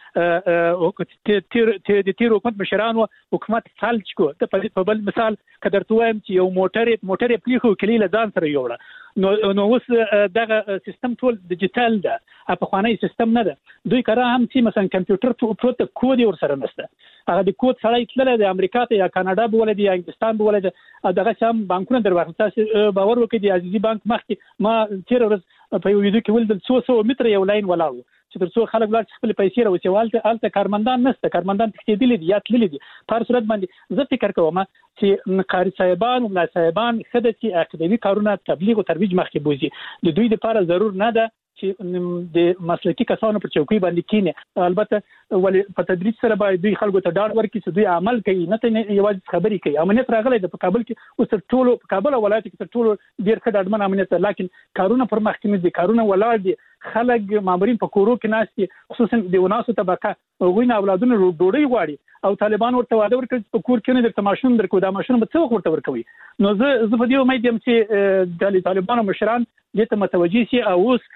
حکومت تیر تیر د تیر حکومت مشرانو حکومت فالج کو ته په بل مثال کدر تویم چې یو موټر موټر پلیخو کلی له ځان سره یوړه نو نو اوس دغه سیستم ټول ډیجیټل ده په خوانی سیستم نه ده دوی کړه هم چې مثلا کمپیوټر پروت کود ور سره نشته هغه د کود سړی تلل د امریکا ته یا کاناډا بوله دی یا انګلستان بوله دی دغه سم بانکونه دروازه تاسو باور وکړئ د عزیزي بانک مخکې ما تیر ورځ په یو ویډیو کې ول د څو څو متر یو لاین ولاو چې تر څو خلک ولر خپل پیسې راوځي والته الته کارمندان نشته کارمندان تختیدل دي یا تللی دي په صورت باندې زه فکر کوم چې قاری صاحبان او ملا صاحبان خدای چې اکیډمي کارونه تبلیغ او ترویج مخکې بوزي د دوی لپاره ضرور نه ده چې د مسلکي کسانو پر چوکۍ باندې کینه البته ولې په تدریج سره باید دوی خلکو ته ډاډ ورکړي چې دوی عمل کوي نه ته یوازې خبرې کوي امنیت راغلی د کابل کې اوس ټولو په کابل ولایت کې ټولو ډیر ښه ډاډمن امنیت لیکن کارونه پر مخ کې دي کارونه ولاړ دي خلک مامورین په کورو کې ناشتي خصوصا د وناسو طبقه غوینه اولادونو ډوډۍ غواړي او طالبان ورته واده ورکړي په کور کې نه د تماشون درکو د ماشون به څه ورته ورکوي نو زه زه په دې امید یم چې د طالبانو مشران دې ته متوجي شي او اوس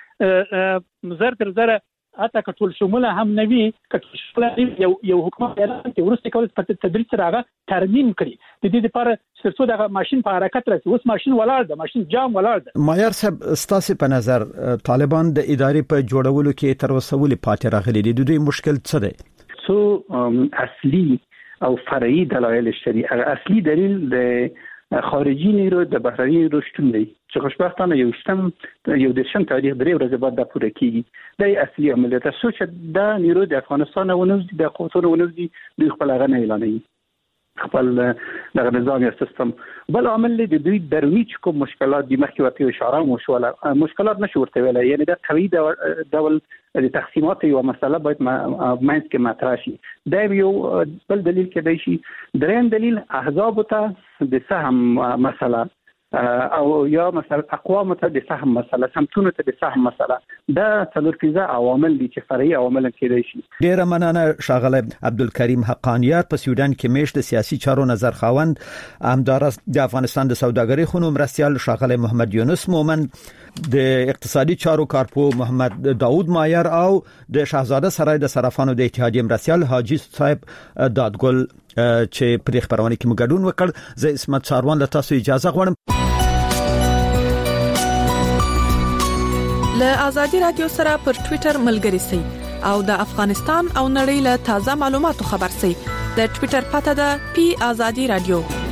زر تر زر اته کټول شموله هم نوي کټول یو یو حکومت اعلان کوي ورسته کول په تدریج سره هغه ترمیم کړي د دې لپاره چې څو دغه ماشين په حرکت راځي اوس ماشين ولاړ ده ماشين جام ولاړ ده مایر صاحب ستاسو په نظر طالبان د ادارې په جوړولو کې تر اوسه ولې پاتې راغلي دي دوی مشکل څه دی څو اصلي او فرعي دلایل شری اصلي دلیل د خارجي نیرو د بهرني نیرو شتون دی چې خوشبختانه یو شتم یو د شن تاریخ درې ورځې بعد د پوره کیږي د اصلي عمل ته سوچ د نیرو د افغانستان ونوز د قوتونو ونوز دي د خپل غنه اعلانوي خپل د نظام یا سیستم بل عامل د دوی درونی کوم مشکلات د مخکې ورته اشاره مو شوله مشکلات نشو ورته ویل یعنی د قوی ډول د تقسیمات یو مسله باید ماینس کې مطرح شي دا یو بل دلیل کې دی شي دریم دلیل احزاب ته د سهم مسله او یا مثلا اقوام ته د سهم مسله سمتونه ته د سهم مسله دا څلور فیزه عوامل دي چې فرعي عوامل کېدای شي ډیر مننه شاغله عبدالکریم حقانیات په سویډن کې میشت د سیاسي چارو نظر خاوند همدار د افغانستان د سوداګرۍ خونو مرستيال شاغله محمد یونس مومن د اقتصادي چارو کارپو محمد داوود مایر او د شاهزاده سرای د صرافانو د اتحادیه مرستيال حاجی صاحب دادګل چې پر خبرونه کې مګډون وکړ. زه اسمت ساروان له تاسو اجازه غواړم. له آزادي رادیو سره پر ټوئیټر ملګري سئ او د افغانستان او نړۍ له تازه معلوماتو خبر سئ. د ټوئیټر پته ده پی آزادي رادیو.